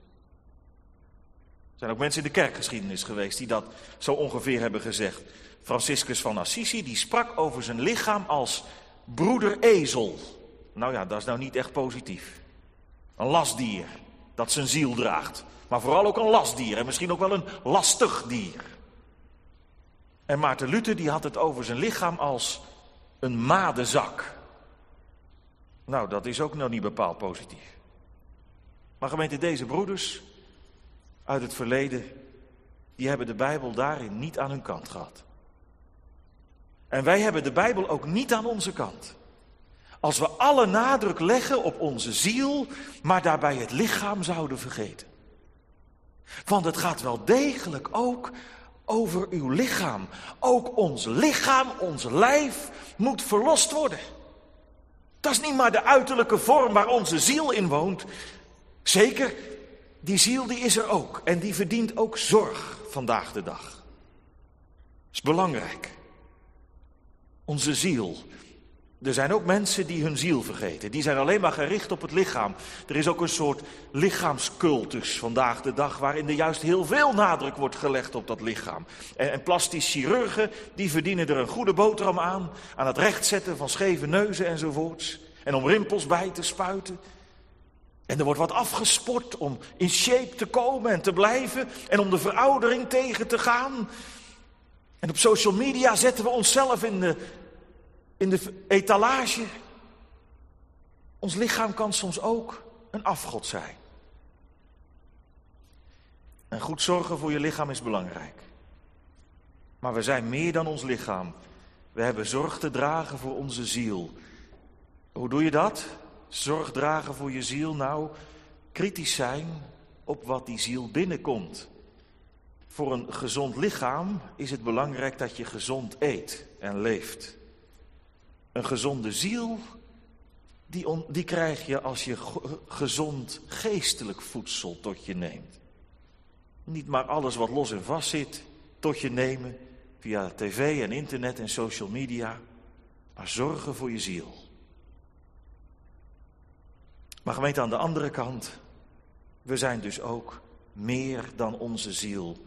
Er zijn ook mensen in de kerkgeschiedenis geweest die dat zo ongeveer hebben gezegd. Franciscus van Assisi, die sprak over zijn lichaam als broeder ezel. Nou ja, dat is nou niet echt positief. Een lastdier dat zijn ziel draagt. Maar vooral ook een lastdier en misschien ook wel een lastig dier. En Maarten Luther die had het over zijn lichaam als een madenzak. Nou, dat is ook nog niet bepaald positief. Maar gemeente, deze broeders uit het verleden, die hebben de Bijbel daarin niet aan hun kant gehad. En wij hebben de Bijbel ook niet aan onze kant. Als we alle nadruk leggen op onze ziel, maar daarbij het lichaam zouden vergeten. Want het gaat wel degelijk ook over uw lichaam. Ook ons lichaam, ons lijf moet verlost worden. Dat is niet maar de uiterlijke vorm waar onze ziel in woont. Zeker, die ziel die is er ook. En die verdient ook zorg vandaag de dag. Dat is belangrijk. Onze ziel. Er zijn ook mensen die hun ziel vergeten. Die zijn alleen maar gericht op het lichaam. Er is ook een soort lichaamscultus vandaag de dag, waarin er juist heel veel nadruk wordt gelegd op dat lichaam. En plastisch chirurgen, die verdienen er een goede boterham aan het rechtzetten van scheve neuzen enzovoorts. En om rimpels bij te spuiten. En er wordt wat afgesport om in shape te komen en te blijven. En om de veroudering tegen te gaan. En op social media zetten we onszelf in de etalage. Ons lichaam kan soms ook een afgod zijn. En goed zorgen voor je lichaam is belangrijk. Maar we zijn meer dan ons lichaam. We hebben zorg te dragen voor onze ziel. Hoe doe je dat? Zorg dragen voor je ziel? Nou, kritisch zijn op wat die ziel binnenkomt. Voor een gezond lichaam is het belangrijk dat je gezond eet en leeft. Een gezonde ziel, die krijg je als je gezond geestelijk voedsel tot je neemt. Niet maar alles wat los en vast zit tot je nemen via tv en internet en social media, maar zorgen voor je ziel. Maar gemeente, aan de andere kant, we zijn dus ook meer dan onze ziel.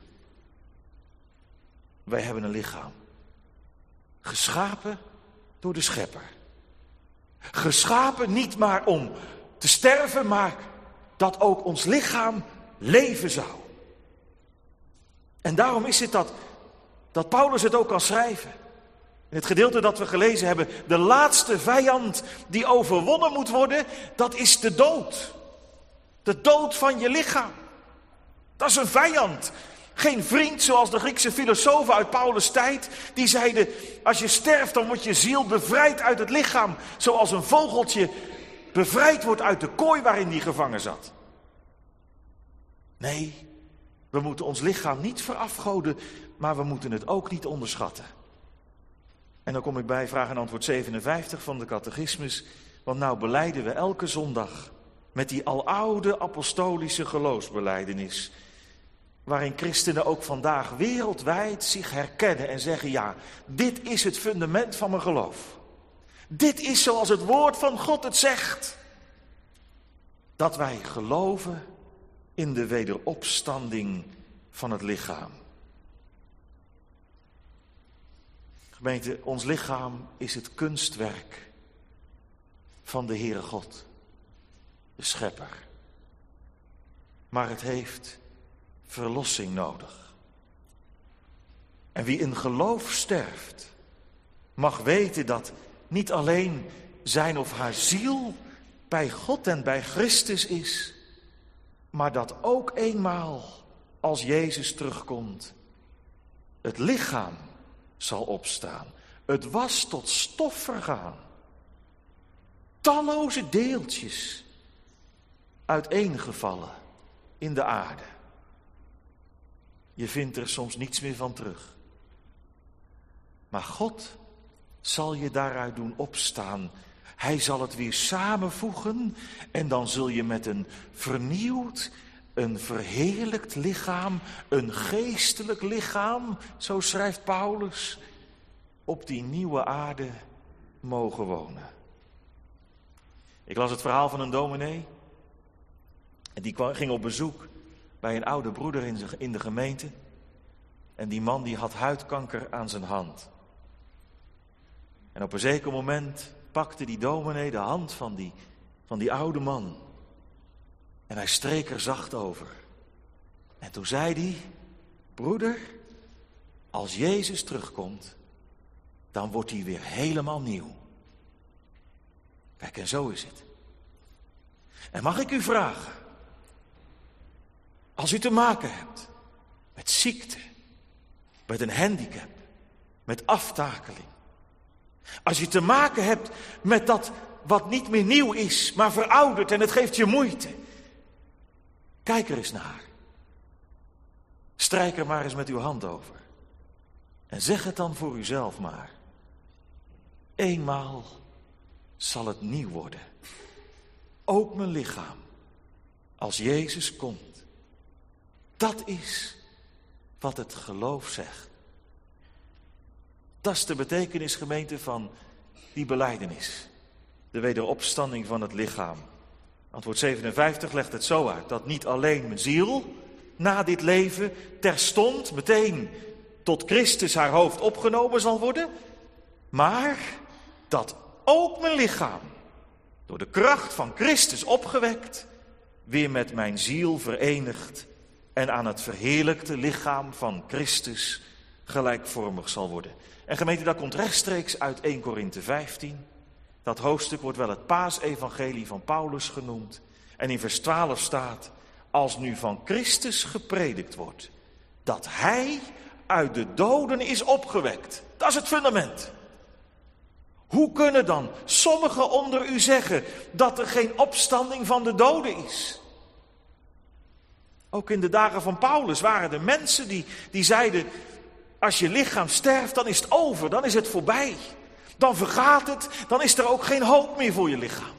Wij hebben een lichaam, geschapen door de Schepper. Geschapen niet maar om te sterven, maar dat ook ons lichaam leven zou. En daarom is het dat Paulus het ook kan schrijven. In het gedeelte dat we gelezen hebben, de laatste vijand die overwonnen moet worden, dat is de dood. De dood van je lichaam. Dat is een vijand. Geen vriend zoals de Griekse filosofen uit Paulus' tijd. Die zeiden, als je sterft dan wordt je ziel bevrijd uit het lichaam. Zoals een vogeltje bevrijd wordt uit de kooi waarin die gevangen zat. Nee, we moeten ons lichaam niet verafgoden, maar we moeten het ook niet onderschatten. En dan kom ik bij vraag en antwoord 57 van de catechismus. Want nou belijden we elke zondag met die aloude apostolische geloofsbelijdenis. Waarin christenen ook vandaag wereldwijd zich herkennen en zeggen, ja, dit is het fundament van mijn geloof. Dit is zoals het woord van God het zegt. Dat wij geloven in de wederopstanding van het lichaam. Gemeente, ons lichaam is het kunstwerk van de Heere God, de Schepper. Maar het heeft verlossing nodig. En wie in geloof sterft, mag weten dat niet alleen zijn of haar ziel bij God en bij Christus is, maar dat ook eenmaal, als Jezus terugkomt, het lichaam zal opstaan. Het was tot stof vergaan. Talloze deeltjes uiteengevallen in de aarde. Je vindt er soms niets meer van terug. Maar God zal je daaruit doen opstaan. Hij zal het weer samenvoegen en dan zul je met een vernieuwd, een verheerlijkt lichaam, een geestelijk lichaam, zo schrijft Paulus, op die nieuwe aarde mogen wonen. Ik las het verhaal van een dominee. En die ging op bezoek bij een oude broeder in de gemeente. En die man die had huidkanker aan zijn hand. En op een zeker moment pakte die dominee de hand van die oude man. En hij streek er zacht over. En toen zei hij, broeder, als Jezus terugkomt, dan wordt hij weer helemaal nieuw. Kijk, en zo is het. En mag ik u vragen, als u te maken hebt met ziekte, met een handicap, met aftakeling. Als je te maken hebt met dat wat niet meer nieuw is, maar verouderd en het geeft je moeite. Kijk er eens naar. Strijk er maar eens met uw hand over. En zeg het dan voor uzelf maar. Eenmaal zal het nieuw worden. Ook mijn lichaam. als Jezus komt. Dat is wat het geloof zegt. Dat is de betekenis, gemeente, van die belijdenis. De wederopstanding van het lichaam. Antwoord 57 legt het zo uit, dat niet alleen mijn ziel na dit leven terstond meteen tot Christus haar hoofd opgenomen zal worden, maar dat ook mijn lichaam, door de kracht van Christus opgewekt, weer met mijn ziel verenigd en aan het verheerlijkte lichaam van Christus gelijkvormig zal worden. En gemeente, dat komt rechtstreeks uit 1 Korinthe 15. Dat hoofdstuk wordt wel het paasevangelie van Paulus genoemd. En in vers 12 staat, als nu van Christus gepredikt wordt, dat hij uit de doden is opgewekt. Dat is het fundament. Hoe kunnen dan sommigen onder u zeggen dat er geen opstanding van de doden is? Ook in de dagen van Paulus waren er mensen die zeiden, als je lichaam sterft, dan is het over, dan is het voorbij. Dan vergaat het, dan is er ook geen hoop meer voor je lichaam.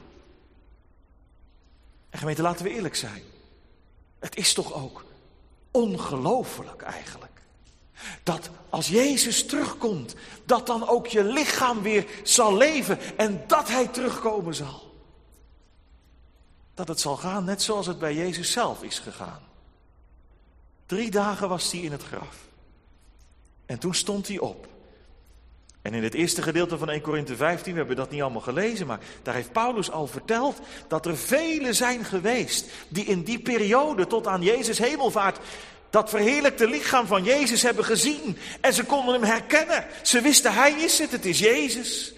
En gemeente, laten we eerlijk zijn. Het is toch ook ongelooflijk eigenlijk. Dat als Jezus terugkomt, dat dan ook je lichaam weer zal leven en dat hij terugkomen zal. Dat het zal gaan net zoals het bij Jezus zelf is gegaan. 3 dagen was hij in het graf. En toen stond hij op. En in het eerste gedeelte van 1 Korinthe 15, we hebben dat niet allemaal gelezen, maar daar heeft Paulus al verteld dat er velen zijn geweest die in die periode tot aan Jezus hemelvaart dat verheerlijkte lichaam van Jezus hebben gezien. En ze konden hem herkennen. Ze wisten, hij is het is Jezus.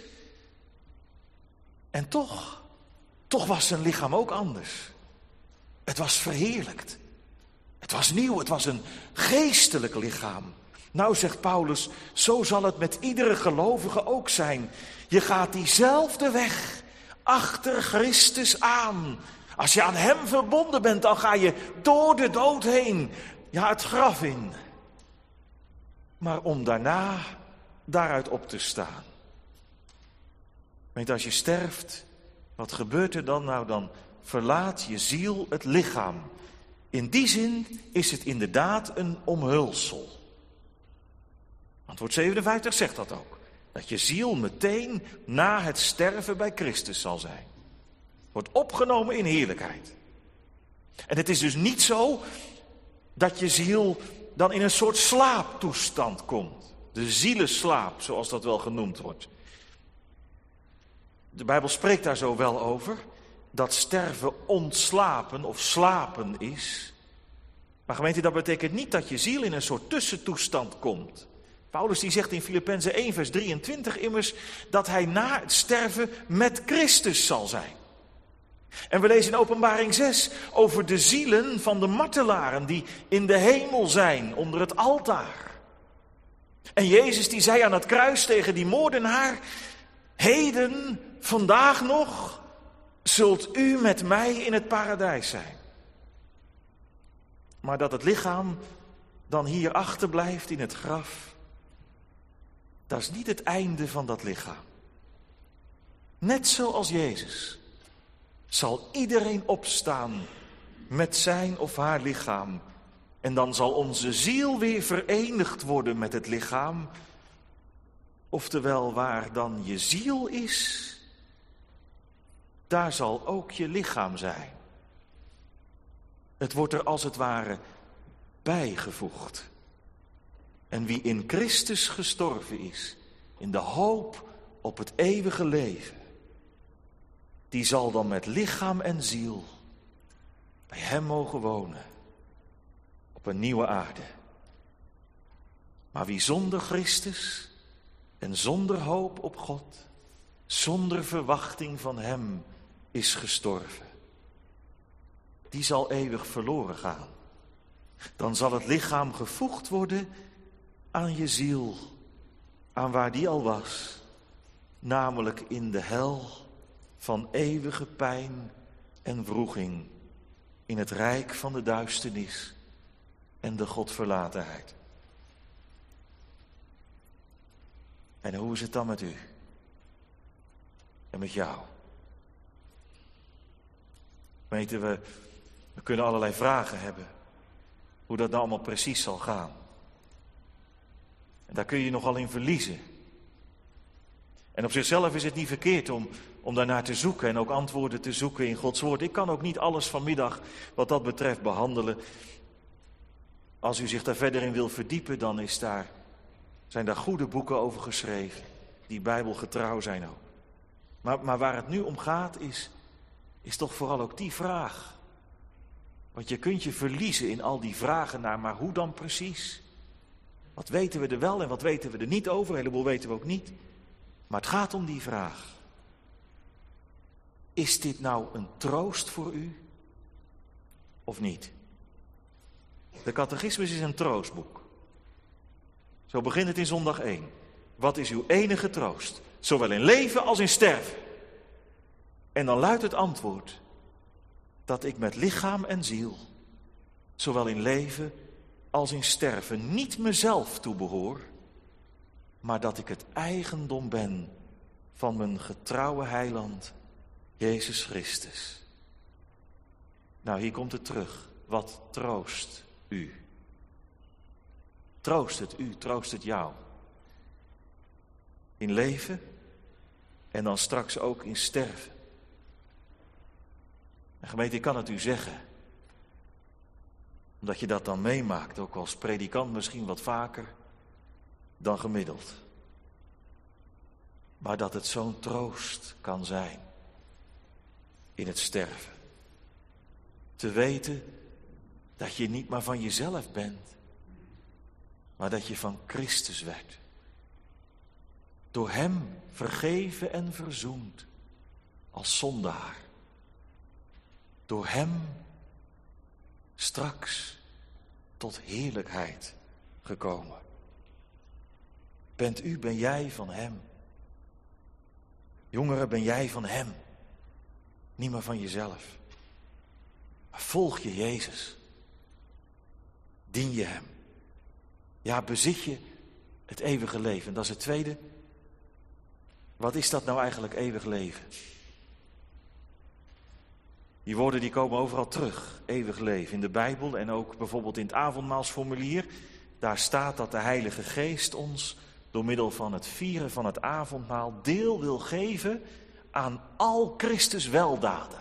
En toch was zijn lichaam ook anders. Het was verheerlijkt. Het was nieuw, het was een geestelijk lichaam. Nou, zegt Paulus, zo zal het met iedere gelovige ook zijn. Je gaat diezelfde weg achter Christus aan. Als je aan hem verbonden bent, dan ga je door de dood heen. Ja, het graf in. Maar om daarna daaruit op te staan. Want als je sterft, wat gebeurt er dan? Nou, dan verlaat je ziel het lichaam. In die zin is het inderdaad een omhulsel. Antwoord 57 zegt dat ook. Dat je ziel meteen na het sterven bij Christus zal zijn. Wordt opgenomen in heerlijkheid. En het is dus niet zo dat je ziel dan in een soort slaaptoestand komt. De zielenslaap, zoals dat wel genoemd wordt. De Bijbel spreekt daar zo wel over. Dat sterven ontslapen of slapen is. Maar gemeente, dat betekent niet dat je ziel in een soort tussentoestand komt. Paulus die zegt in Filippenzen 1 vers 23 immers dat hij na het sterven met Christus zal zijn. En we lezen in Openbaring 6 over de zielen van de martelaren die in de hemel zijn onder het altaar. En Jezus die zei aan het kruis tegen die moordenaar, heden, vandaag nog, zult u met mij in het paradijs zijn. Maar dat het lichaam dan hier achterblijft in het graf, dat is niet het einde van dat lichaam. Net zoals Jezus zal iedereen opstaan met zijn of haar lichaam. En dan zal onze ziel weer verenigd worden met het lichaam. Oftewel, waar dan je ziel is, daar zal ook je lichaam zijn. Het wordt er als het ware bijgevoegd. En wie in Christus gestorven is, in de hoop op het eeuwige leven, die zal dan met lichaam en ziel bij hem mogen wonen op een nieuwe aarde. Maar wie zonder Christus en zonder hoop op God, zonder verwachting van hem is gestorven, die zal eeuwig verloren gaan. Dan zal het lichaam gevoegd worden aan je ziel, aan waar die al was, namelijk in de hel van eeuwige pijn en wroeging, in het rijk van de duisternis en de godverlatenheid. En hoe is het dan met u? En met jou? Weten we We kunnen allerlei vragen hebben. Hoe dat nou allemaal precies zal gaan. En daar kun je je nogal in verliezen. En op zichzelf is het niet verkeerd om daarnaar te zoeken en ook antwoorden te zoeken in Gods woord. Ik kan ook niet alles vanmiddag wat dat betreft behandelen. Als u zich daar verder in wil verdiepen, dan zijn daar goede boeken over geschreven. Die bijbelgetrouw zijn ook. Maar waar het nu om gaat is toch vooral ook die vraag. Want je kunt je verliezen in al die vragen naar, maar hoe dan precies? Wat weten we er wel en wat weten we er niet over? Een heleboel weten we ook niet. Maar het gaat om die vraag. Is dit nou een troost voor u? Of niet? De catechismus is een troostboek. Zo begint het in zondag 1. Wat is uw enige troost? Zowel in leven als in sterven. En dan luidt het antwoord. Dat ik met lichaam en ziel, zowel in leven als in sterven, niet mezelf toebehoor, maar dat ik het eigendom ben van mijn getrouwe heiland, Jezus Christus. Nou, hier komt het terug. Wat troost u? Troost het u, troost het jou. In leven en dan straks ook in sterven. En gemeente, ik kan het u zeggen. Omdat je dat dan meemaakt, ook als predikant misschien wat vaker dan gemiddeld. Maar dat het zo'n troost kan zijn in het sterven. Te weten dat je niet maar van jezelf bent, maar dat je van Christus werd. Door hem vergeven en verzoend als zondaar. Door hem straks tot heerlijkheid gekomen. Ben jij van hem? Jongeren, ben jij van hem? Niet meer van jezelf. Maar volg je Jezus. Dien je hem. Ja, bezit je het eeuwige leven. Dat is het tweede. Wat is dat nou eigenlijk, eeuwig leven? Die woorden die komen overal terug, eeuwig leven. In de Bijbel en ook bijvoorbeeld in het avondmaalsformulier. Daar staat dat de Heilige Geest ons door middel van het vieren van het avondmaal deel wil geven aan al Christus weldaden.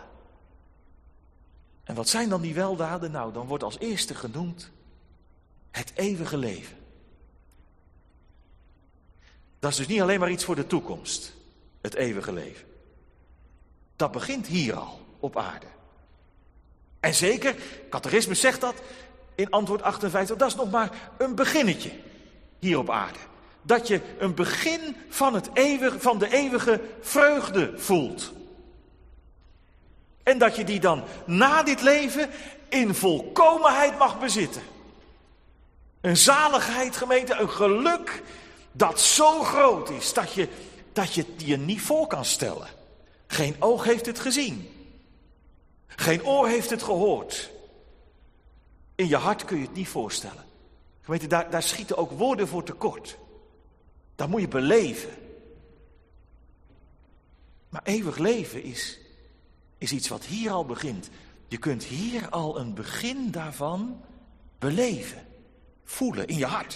En wat zijn dan die weldaden? Nou, dan wordt als eerste genoemd het eeuwige leven. Dat is dus niet alleen maar iets voor de toekomst, het eeuwige leven. Dat begint hier al, op aarde. En zeker, catechismus zegt dat in antwoord 58, dat is nog maar een beginnetje hier op aarde. Dat je een begin van de eeuwige vreugde voelt. En dat je die dan na dit leven in volkomenheid mag bezitten. Een zaligheid, gemeente, een geluk dat zo groot is dat je je niet voor kan stellen. Geen oog heeft het gezien. Geen oor heeft het gehoord. In je hart kun je het niet voorstellen. Gemeente, daar schieten ook woorden voor tekort. Dat moet je beleven. Maar eeuwig leven is iets wat hier al begint. Je kunt hier al een begin daarvan beleven. Voelen in je hart.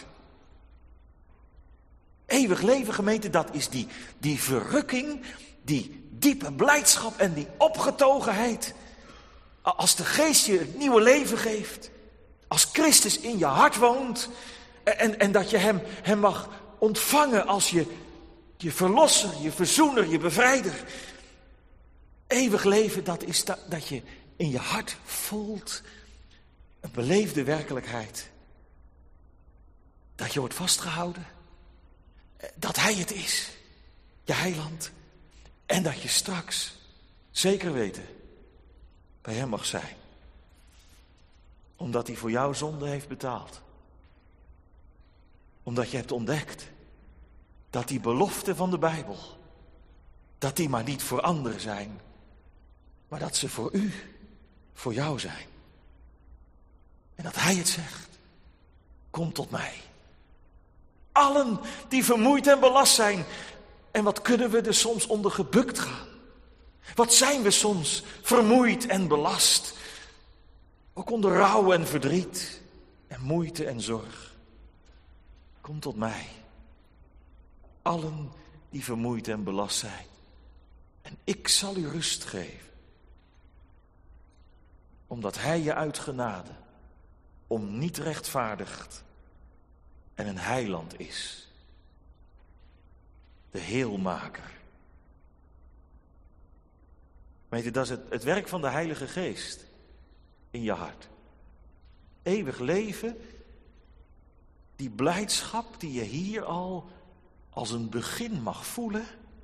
Eeuwig leven, gemeente, dat is die verrukking, die diepe blijdschap en die opgetogenheid. Als de Geest je het nieuwe leven geeft. Als Christus in je hart woont. En dat je hem mag ontvangen als je verlosser, je verzoener, je bevrijder. Eeuwig leven, dat is dat je in je hart voelt een beleefde werkelijkheid. Dat je wordt vastgehouden. Dat hij het is, je heiland. En dat je straks, zeker weten, bij hem mag zijn. Omdat hij voor jouw zonde heeft betaald. Omdat je hebt ontdekt dat die beloften van de Bijbel, dat die maar niet voor anderen zijn, maar dat ze voor u, voor jou zijn. En dat hij het zegt, kom tot mij. Allen die vermoeid en belast zijn. En wat kunnen we er soms onder gebukt gaan? Wat zijn we soms vermoeid en belast? Ook onder rouw en verdriet en moeite en zorg. Kom tot mij, allen die vermoeid en belast zijn. En ik zal u rust geven. Omdat hij je uit genade om niet rechtvaardigd en een heiland is. De heelmaker. Weet je, dat is het werk van de Heilige Geest in je hart. Eeuwig leven, die blijdschap die je hier al als een begin mag voelen.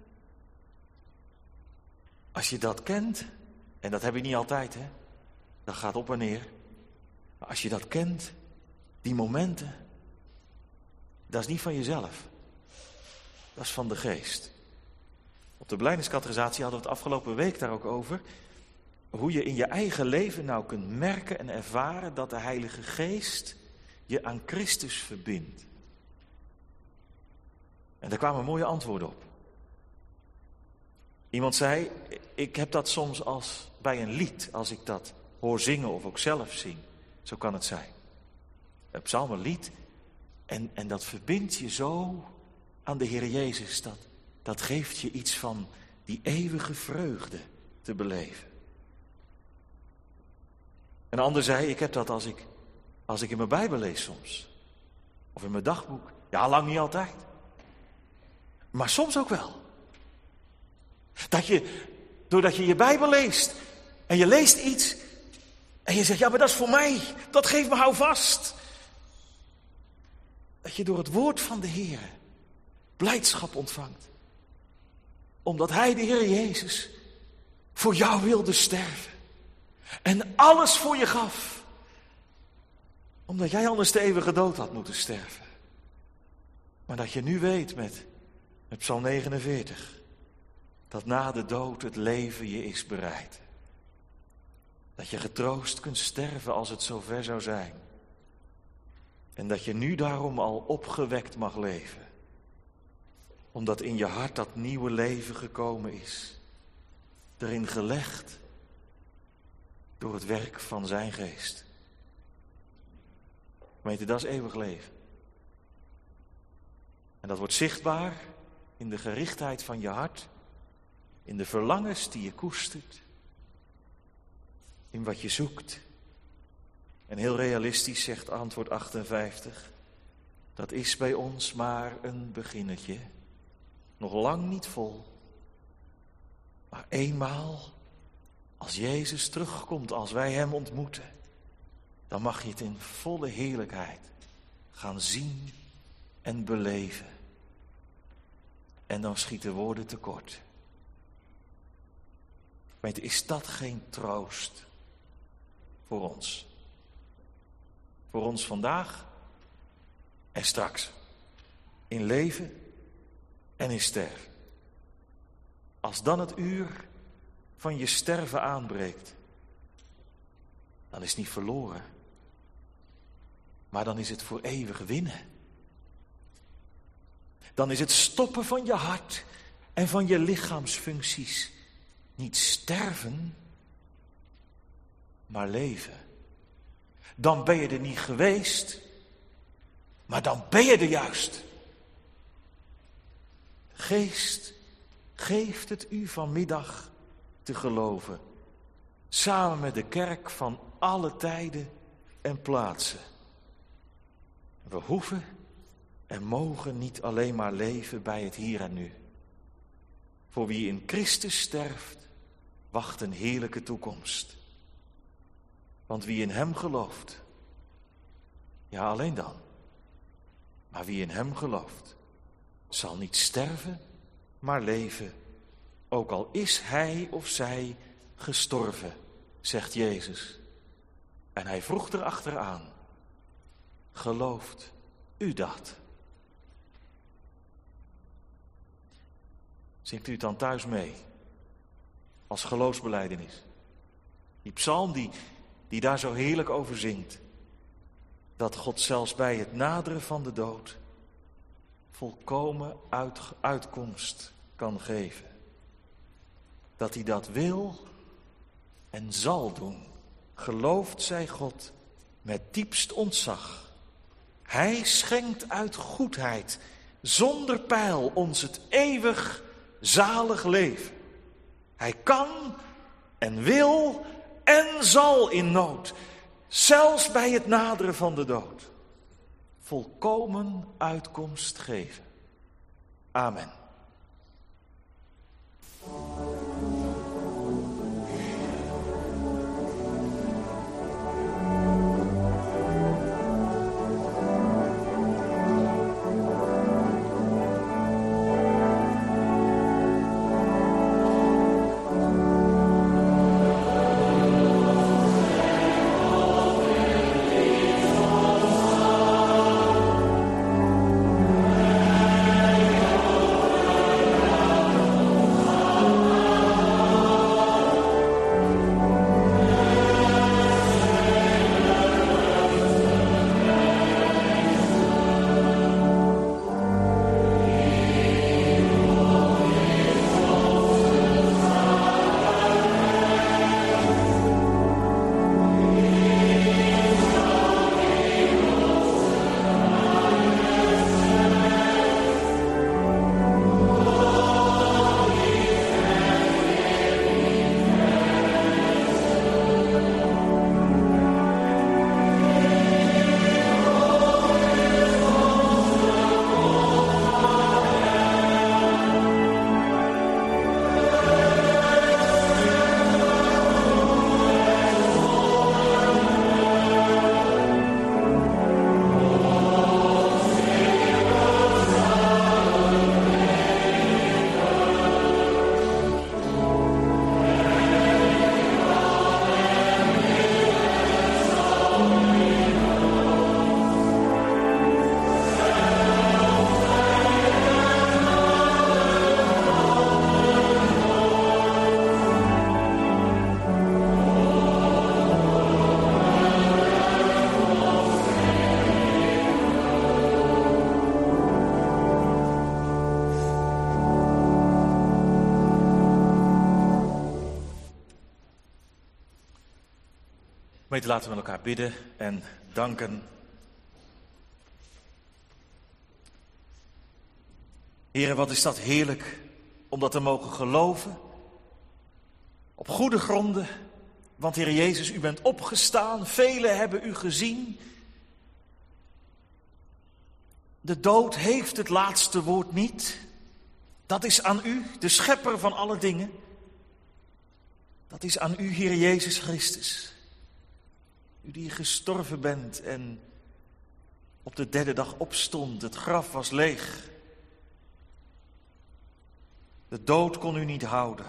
Als je dat kent, en dat heb je niet altijd, hè? Dat gaat op en neer. Maar als je dat kent, die momenten, dat is niet van jezelf. Dat is van de Geest. Op de Blijdeniscatechisatie hadden we het afgelopen week daar ook over. Hoe je in je eigen leven nou kunt merken en ervaren dat de Heilige Geest je aan Christus verbindt. En daar kwamen mooie antwoorden op. Iemand zei, ik heb dat soms als bij een lied, als ik dat hoor zingen of ook zelf zing. Zo kan het zijn. Een psalm, een lied. En dat verbindt je zo aan de Heer Jezus. Dat geeft je iets van die eeuwige vreugde te beleven. Een ander zei, ik heb dat als ik in mijn Bijbel lees soms. Of in mijn dagboek. Ja, lang niet altijd. Maar soms ook wel. Doordat je je Bijbel leest. En je leest iets. En je zegt, ja, maar dat is voor mij. Dat geeft me houvast. Dat je door het woord van de Heer blijdschap ontvangt. Omdat Hij, de Heer Jezus, voor jou wilde sterven. En alles voor je gaf. Omdat jij anders de eeuwige dood had moeten sterven. Maar dat je nu weet met Psalm 49. Dat na de dood het leven je is bereid. Dat je getroost kunt sterven als het zover zou zijn. En dat je nu daarom al opgewekt mag leven. Omdat in je hart dat nieuwe leven gekomen is. Erin gelegd door het werk van zijn Geest. Weet je, dat is eeuwig leven. En dat wordt zichtbaar in de gerichtheid van je hart. In de verlangens die je koestert. In wat je zoekt. En heel realistisch zegt antwoord 58. Dat is bij ons maar een beginnetje. Nog lang niet vol. Maar eenmaal, als Jezus terugkomt, als wij hem ontmoeten, dan mag je het in volle heerlijkheid gaan zien en beleven. En dan schieten woorden tekort. Weet je, is dat geen troost voor ons? Voor ons vandaag en straks. In leven en in sterven. Als dan het uur van je sterven aanbreekt, dan is het niet verloren. Maar dan is het voor eeuwig winnen. Dan is het stoppen van je hart en van je lichaamsfuncties. Niet sterven, maar leven. Dan ben je er niet geweest, maar dan ben je er juist. Geest geeft het u vanmiddag te geloven. Samen met de kerk van alle tijden en plaatsen. We hoeven en mogen niet alleen maar leven bij het hier en nu. Voor wie in Christus sterft, wacht een heerlijke toekomst. Want wie in hem gelooft, ja alleen dan, maar wie in hem gelooft, zal niet sterven, maar leven. Ook al is hij of zij gestorven, zegt Jezus. En hij vroeg erachteraan, gelooft u dat? Zingt u het dan thuis mee? Als geloofsbelijdenis. Die psalm die daar zo heerlijk over zingt. Dat God zelfs bij het naderen van de dood volkomen uitkomst kan geven. Dat hij dat wil en zal doen. geloofd zij God met diepst ontzag. Hij schenkt uit goedheid, zonder peil, ons het eeuwig zalig leven. Hij kan en wil en zal in nood, zelfs bij het naderen van de dood, volkomen uitkomst geven. Amen. Laten we met elkaar bidden en danken. Heere, wat is dat heerlijk om dat te mogen geloven. Op goede gronden, want Heere Jezus, u bent opgestaan. Velen hebben u gezien. De dood heeft het laatste woord niet. Dat is aan u, de schepper van alle dingen. Dat is aan u, Heere Jezus Christus. U die gestorven bent en op de derde dag opstond. Het graf was leeg. De dood kon u niet houden.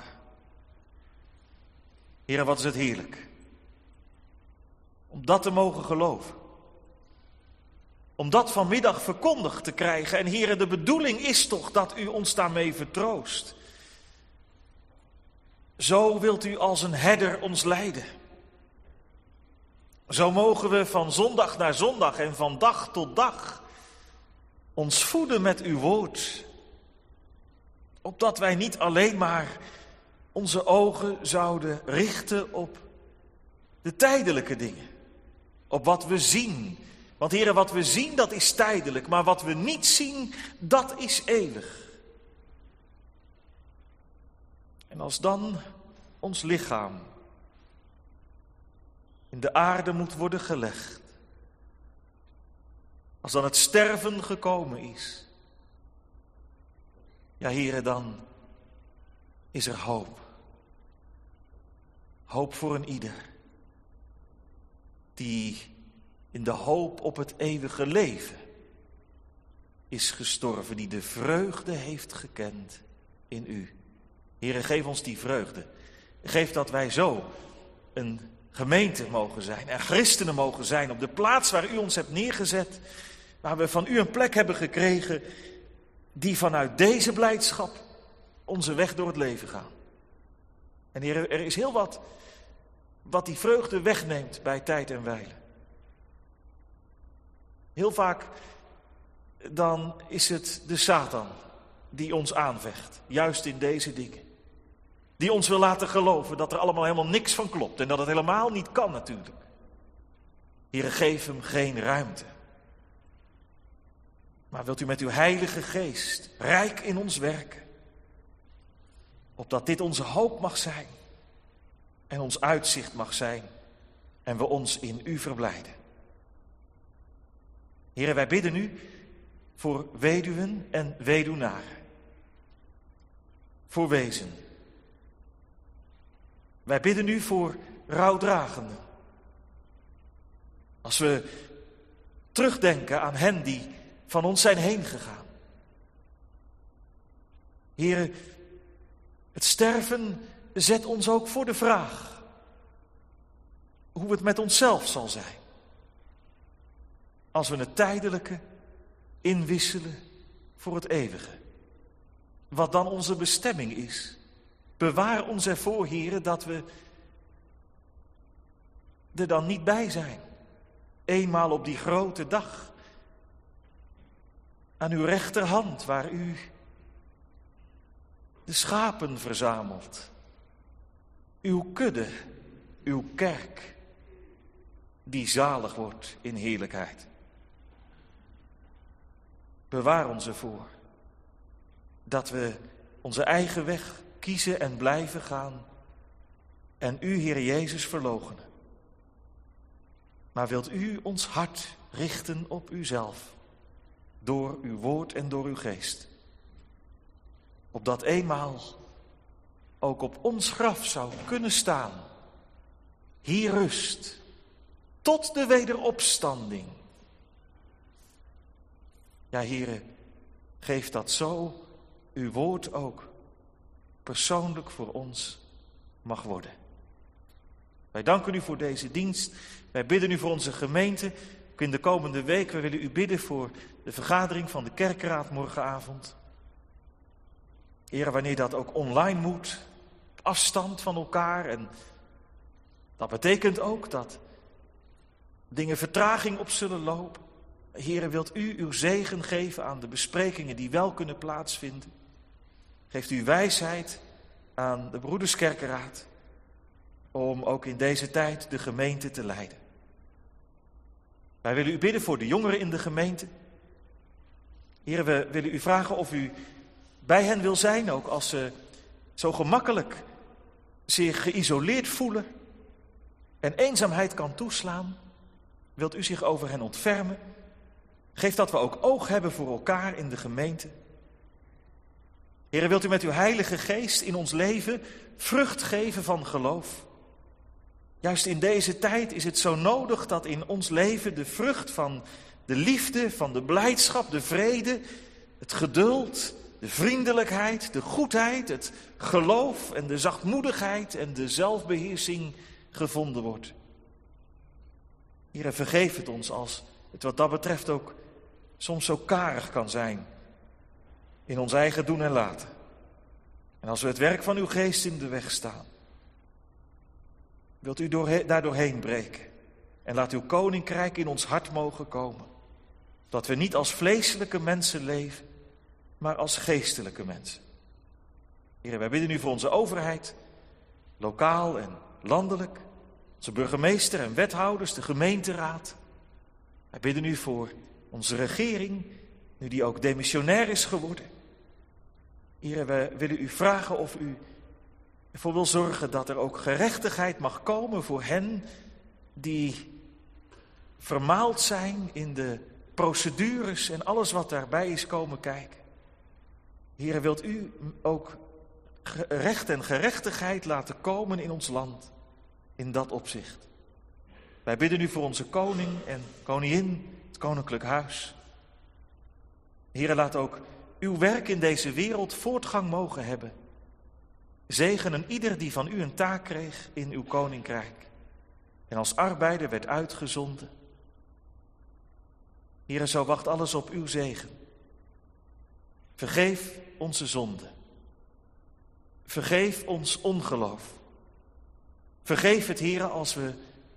Heere, wat is het heerlijk. Om dat te mogen geloven. Om dat vanmiddag verkondigd te krijgen. En Heere, de bedoeling is toch dat u ons daarmee vertroost. Zo wilt u als een herder ons leiden. Zo mogen we van zondag naar zondag en van dag tot dag ons voeden met uw woord. Opdat wij niet alleen maar onze ogen zouden richten op de tijdelijke dingen. Op wat we zien. Want Heere, wat we zien, dat is tijdelijk. Maar wat we niet zien, dat is eeuwig. En als dan ons lichaam in de aarde moet worden gelegd. Als dan het sterven gekomen is. Ja, Heere, dan is er hoop. Hoop voor een ieder. Die in de hoop op het eeuwige leven is gestorven. Die de vreugde heeft gekend in u. Heere, geef ons die vreugde. Geef dat wij zo een gemeente mogen zijn en christenen mogen zijn op de plaats waar u ons hebt neergezet, waar we van u een plek hebben gekregen, die vanuit deze blijdschap onze weg door het leven gaan. En Heer, er is heel wat die vreugde wegneemt bij tijd en wijle. Heel vaak dan is het de Satan die ons aanvecht, juist in deze dingen. Die ons wil laten geloven dat er allemaal helemaal niks van klopt en dat het helemaal niet kan natuurlijk. Heere, geef hem geen ruimte. Maar wilt u met uw Heilige Geest rijk in ons werken, opdat dit onze hoop mag zijn en ons uitzicht mag zijn en we ons in u verblijden. Heere, wij bidden u voor weduwen en weduwnaren, voor wezen. Wij bidden u voor rouwdragenden. Als we terugdenken aan hen die van ons zijn heen gegaan. Heere, het sterven zet ons ook voor de vraag hoe het met onszelf zal zijn. Als we het tijdelijke inwisselen voor het eeuwige. Wat dan onze bestemming is. Bewaar ons ervoor, Heere, dat we er dan niet bij zijn. Eenmaal op die grote dag. Aan uw rechterhand, waar u de schapen verzamelt. Uw kudde, uw kerk, die zalig wordt in heerlijkheid. Bewaar ons ervoor dat we onze eigen weg kiezen en blijven gaan en u, Heer Jezus, verloochenen. Maar wilt u ons hart richten op uzelf, door uw woord en door uw geest. Opdat eenmaal ook op ons graf zou kunnen staan, hier rust, tot de wederopstanding. Ja, Heere, geef dat zo uw woord ook persoonlijk voor ons mag worden. Wij danken u voor deze dienst. Wij bidden u voor onze gemeente. Ook in de komende week, we willen u bidden voor de vergadering van de kerkraad morgenavond. Heere, wanneer dat ook online moet, op afstand van elkaar. En dat betekent ook dat dingen vertraging op zullen lopen. Heere, wilt u uw zegen geven aan de besprekingen die wel kunnen plaatsvinden. Geeft u wijsheid aan de broederskerkenraad om ook in deze tijd de gemeente te leiden. Wij willen u bidden voor de jongeren in de gemeente. Heere, we willen u vragen of u bij hen wil zijn, ook als ze zo gemakkelijk zich geïsoleerd voelen en eenzaamheid kan toeslaan. Wilt u zich over hen ontfermen? Geef dat we ook oog hebben voor elkaar in de gemeente. Heere, wilt u met uw Heilige Geest in ons leven vrucht geven van geloof? Juist in deze tijd is het zo nodig dat in ons leven de vrucht van de liefde, van de blijdschap, de vrede, het geduld, de vriendelijkheid, de goedheid, het geloof en de zachtmoedigheid en de zelfbeheersing gevonden wordt. Heere, vergeef het ons als het wat dat betreft ook soms zo karig kan zijn in ons eigen doen en laten. En als we het werk van uw geest in de weg staan, wilt u daar doorheen breken en laat uw koninkrijk in ons hart mogen komen. Dat we niet als vleeselijke mensen leven, maar als geestelijke mensen. Heer, wij bidden u voor onze overheid, lokaal en landelijk, onze burgemeester en wethouders, de gemeenteraad. Wij bidden u voor onze regering, nu die ook demissionair is geworden. Heer, we willen u vragen of u ervoor wil zorgen dat er ook gerechtigheid mag komen voor hen die vermaald zijn in de procedures en alles wat daarbij is komen kijken. Heer, wilt u ook recht en gerechtigheid laten komen in ons land, in dat opzicht. Wij bidden u voor onze koning en koningin, het koninklijk huis. Heer, laat ook uw werk in deze wereld voortgang mogen hebben. Zegenen ieder die van u een taak kreeg in uw koninkrijk en als arbeider werd uitgezonden. Heer, zo wacht alles op uw zegen. Vergeef onze zonde. Vergeef ons ongeloof. Vergeef het, Heer, als we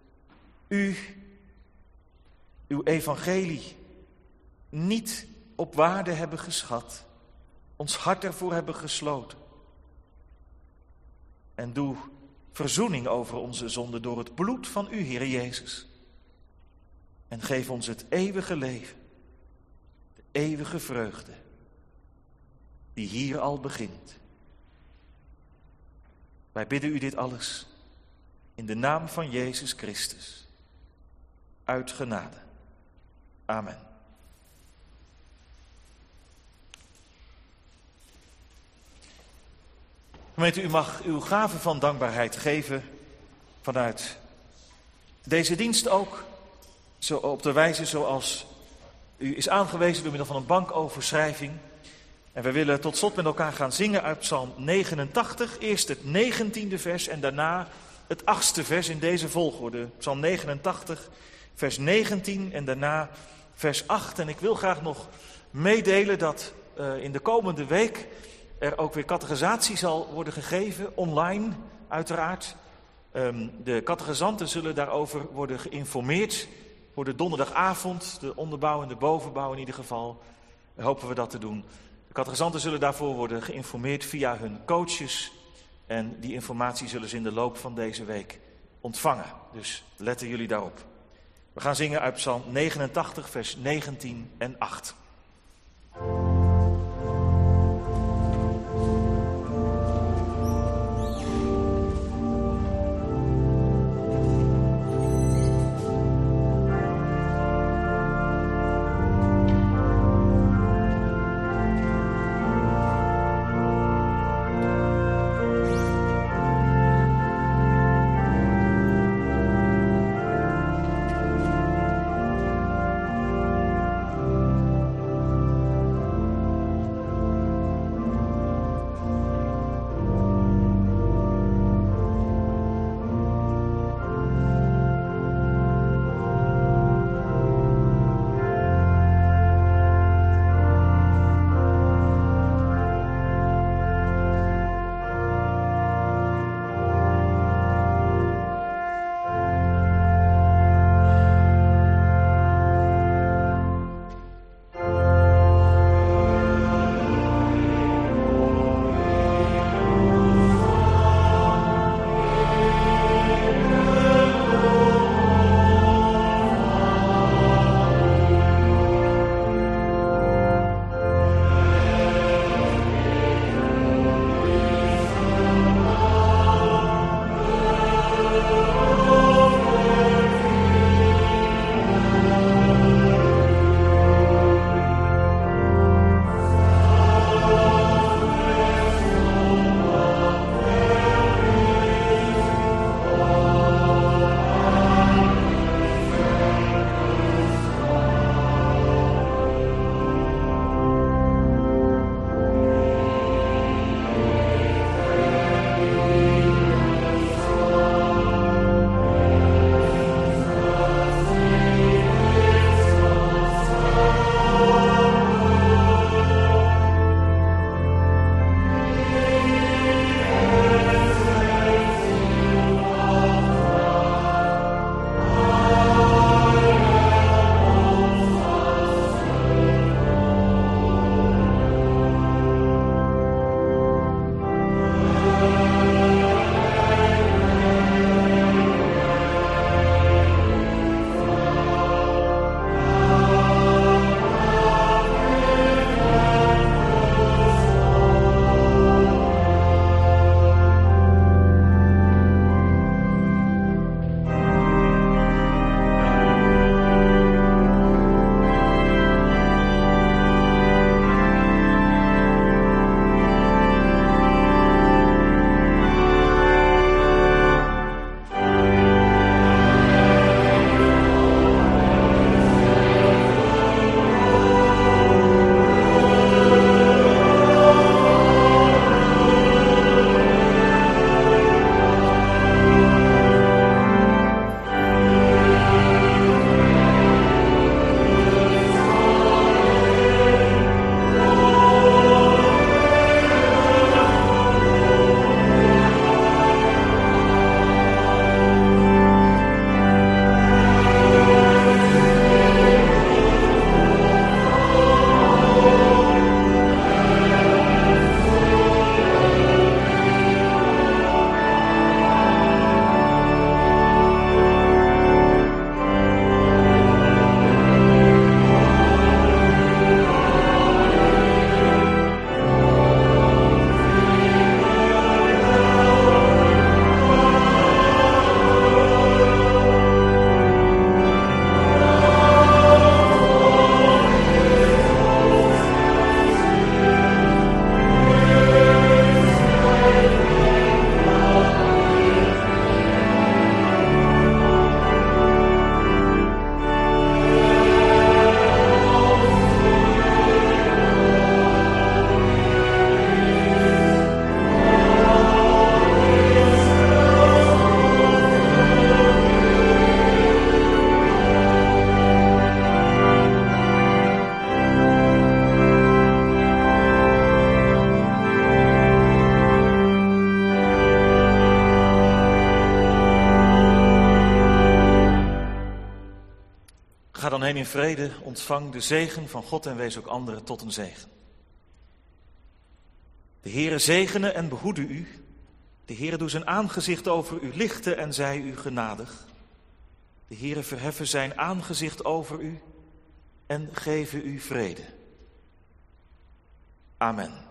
uw evangelie niet op waarde hebben geschat, ons hart ervoor hebben gesloten. En doe verzoening over onze zonden door het bloed van u, Heere Jezus. En geef ons het eeuwige leven, de eeuwige vreugde, die hier al begint. Wij bidden u dit alles in de naam van Jezus Christus, uit genade. Amen. Gemeente, u mag uw gave van dankbaarheid geven vanuit deze dienst ook, zo op de wijze zoals u is aangewezen door middel van een bankoverschrijving. En we willen tot slot met elkaar gaan zingen uit Psalm 89, eerst het 19e vers en daarna het 8e vers in deze volgorde. Psalm 89, vers 19 en daarna vers 8. En ik wil graag nog meedelen dat in de komende week er ook weer catechisatie zal worden gegeven, online uiteraard. De catechizanten zullen daarover worden geïnformeerd voor de donderdagavond, de onderbouw en de bovenbouw in ieder geval. Hopen we dat te doen. De catechizanten zullen daarvoor worden geïnformeerd via hun coaches. En die informatie zullen ze in de loop van deze week ontvangen. Dus letten jullie daarop. We gaan zingen uit Psalm 89, vers 19 en 8. hem in vrede, ontvang de zegen van God en wees ook anderen tot een zegen. De Heere zegene en behoede u. De Heere doe zijn aangezicht over u lichten en zij u genadig. De Heere verheffen zijn aangezicht over u en geven u vrede. Amen.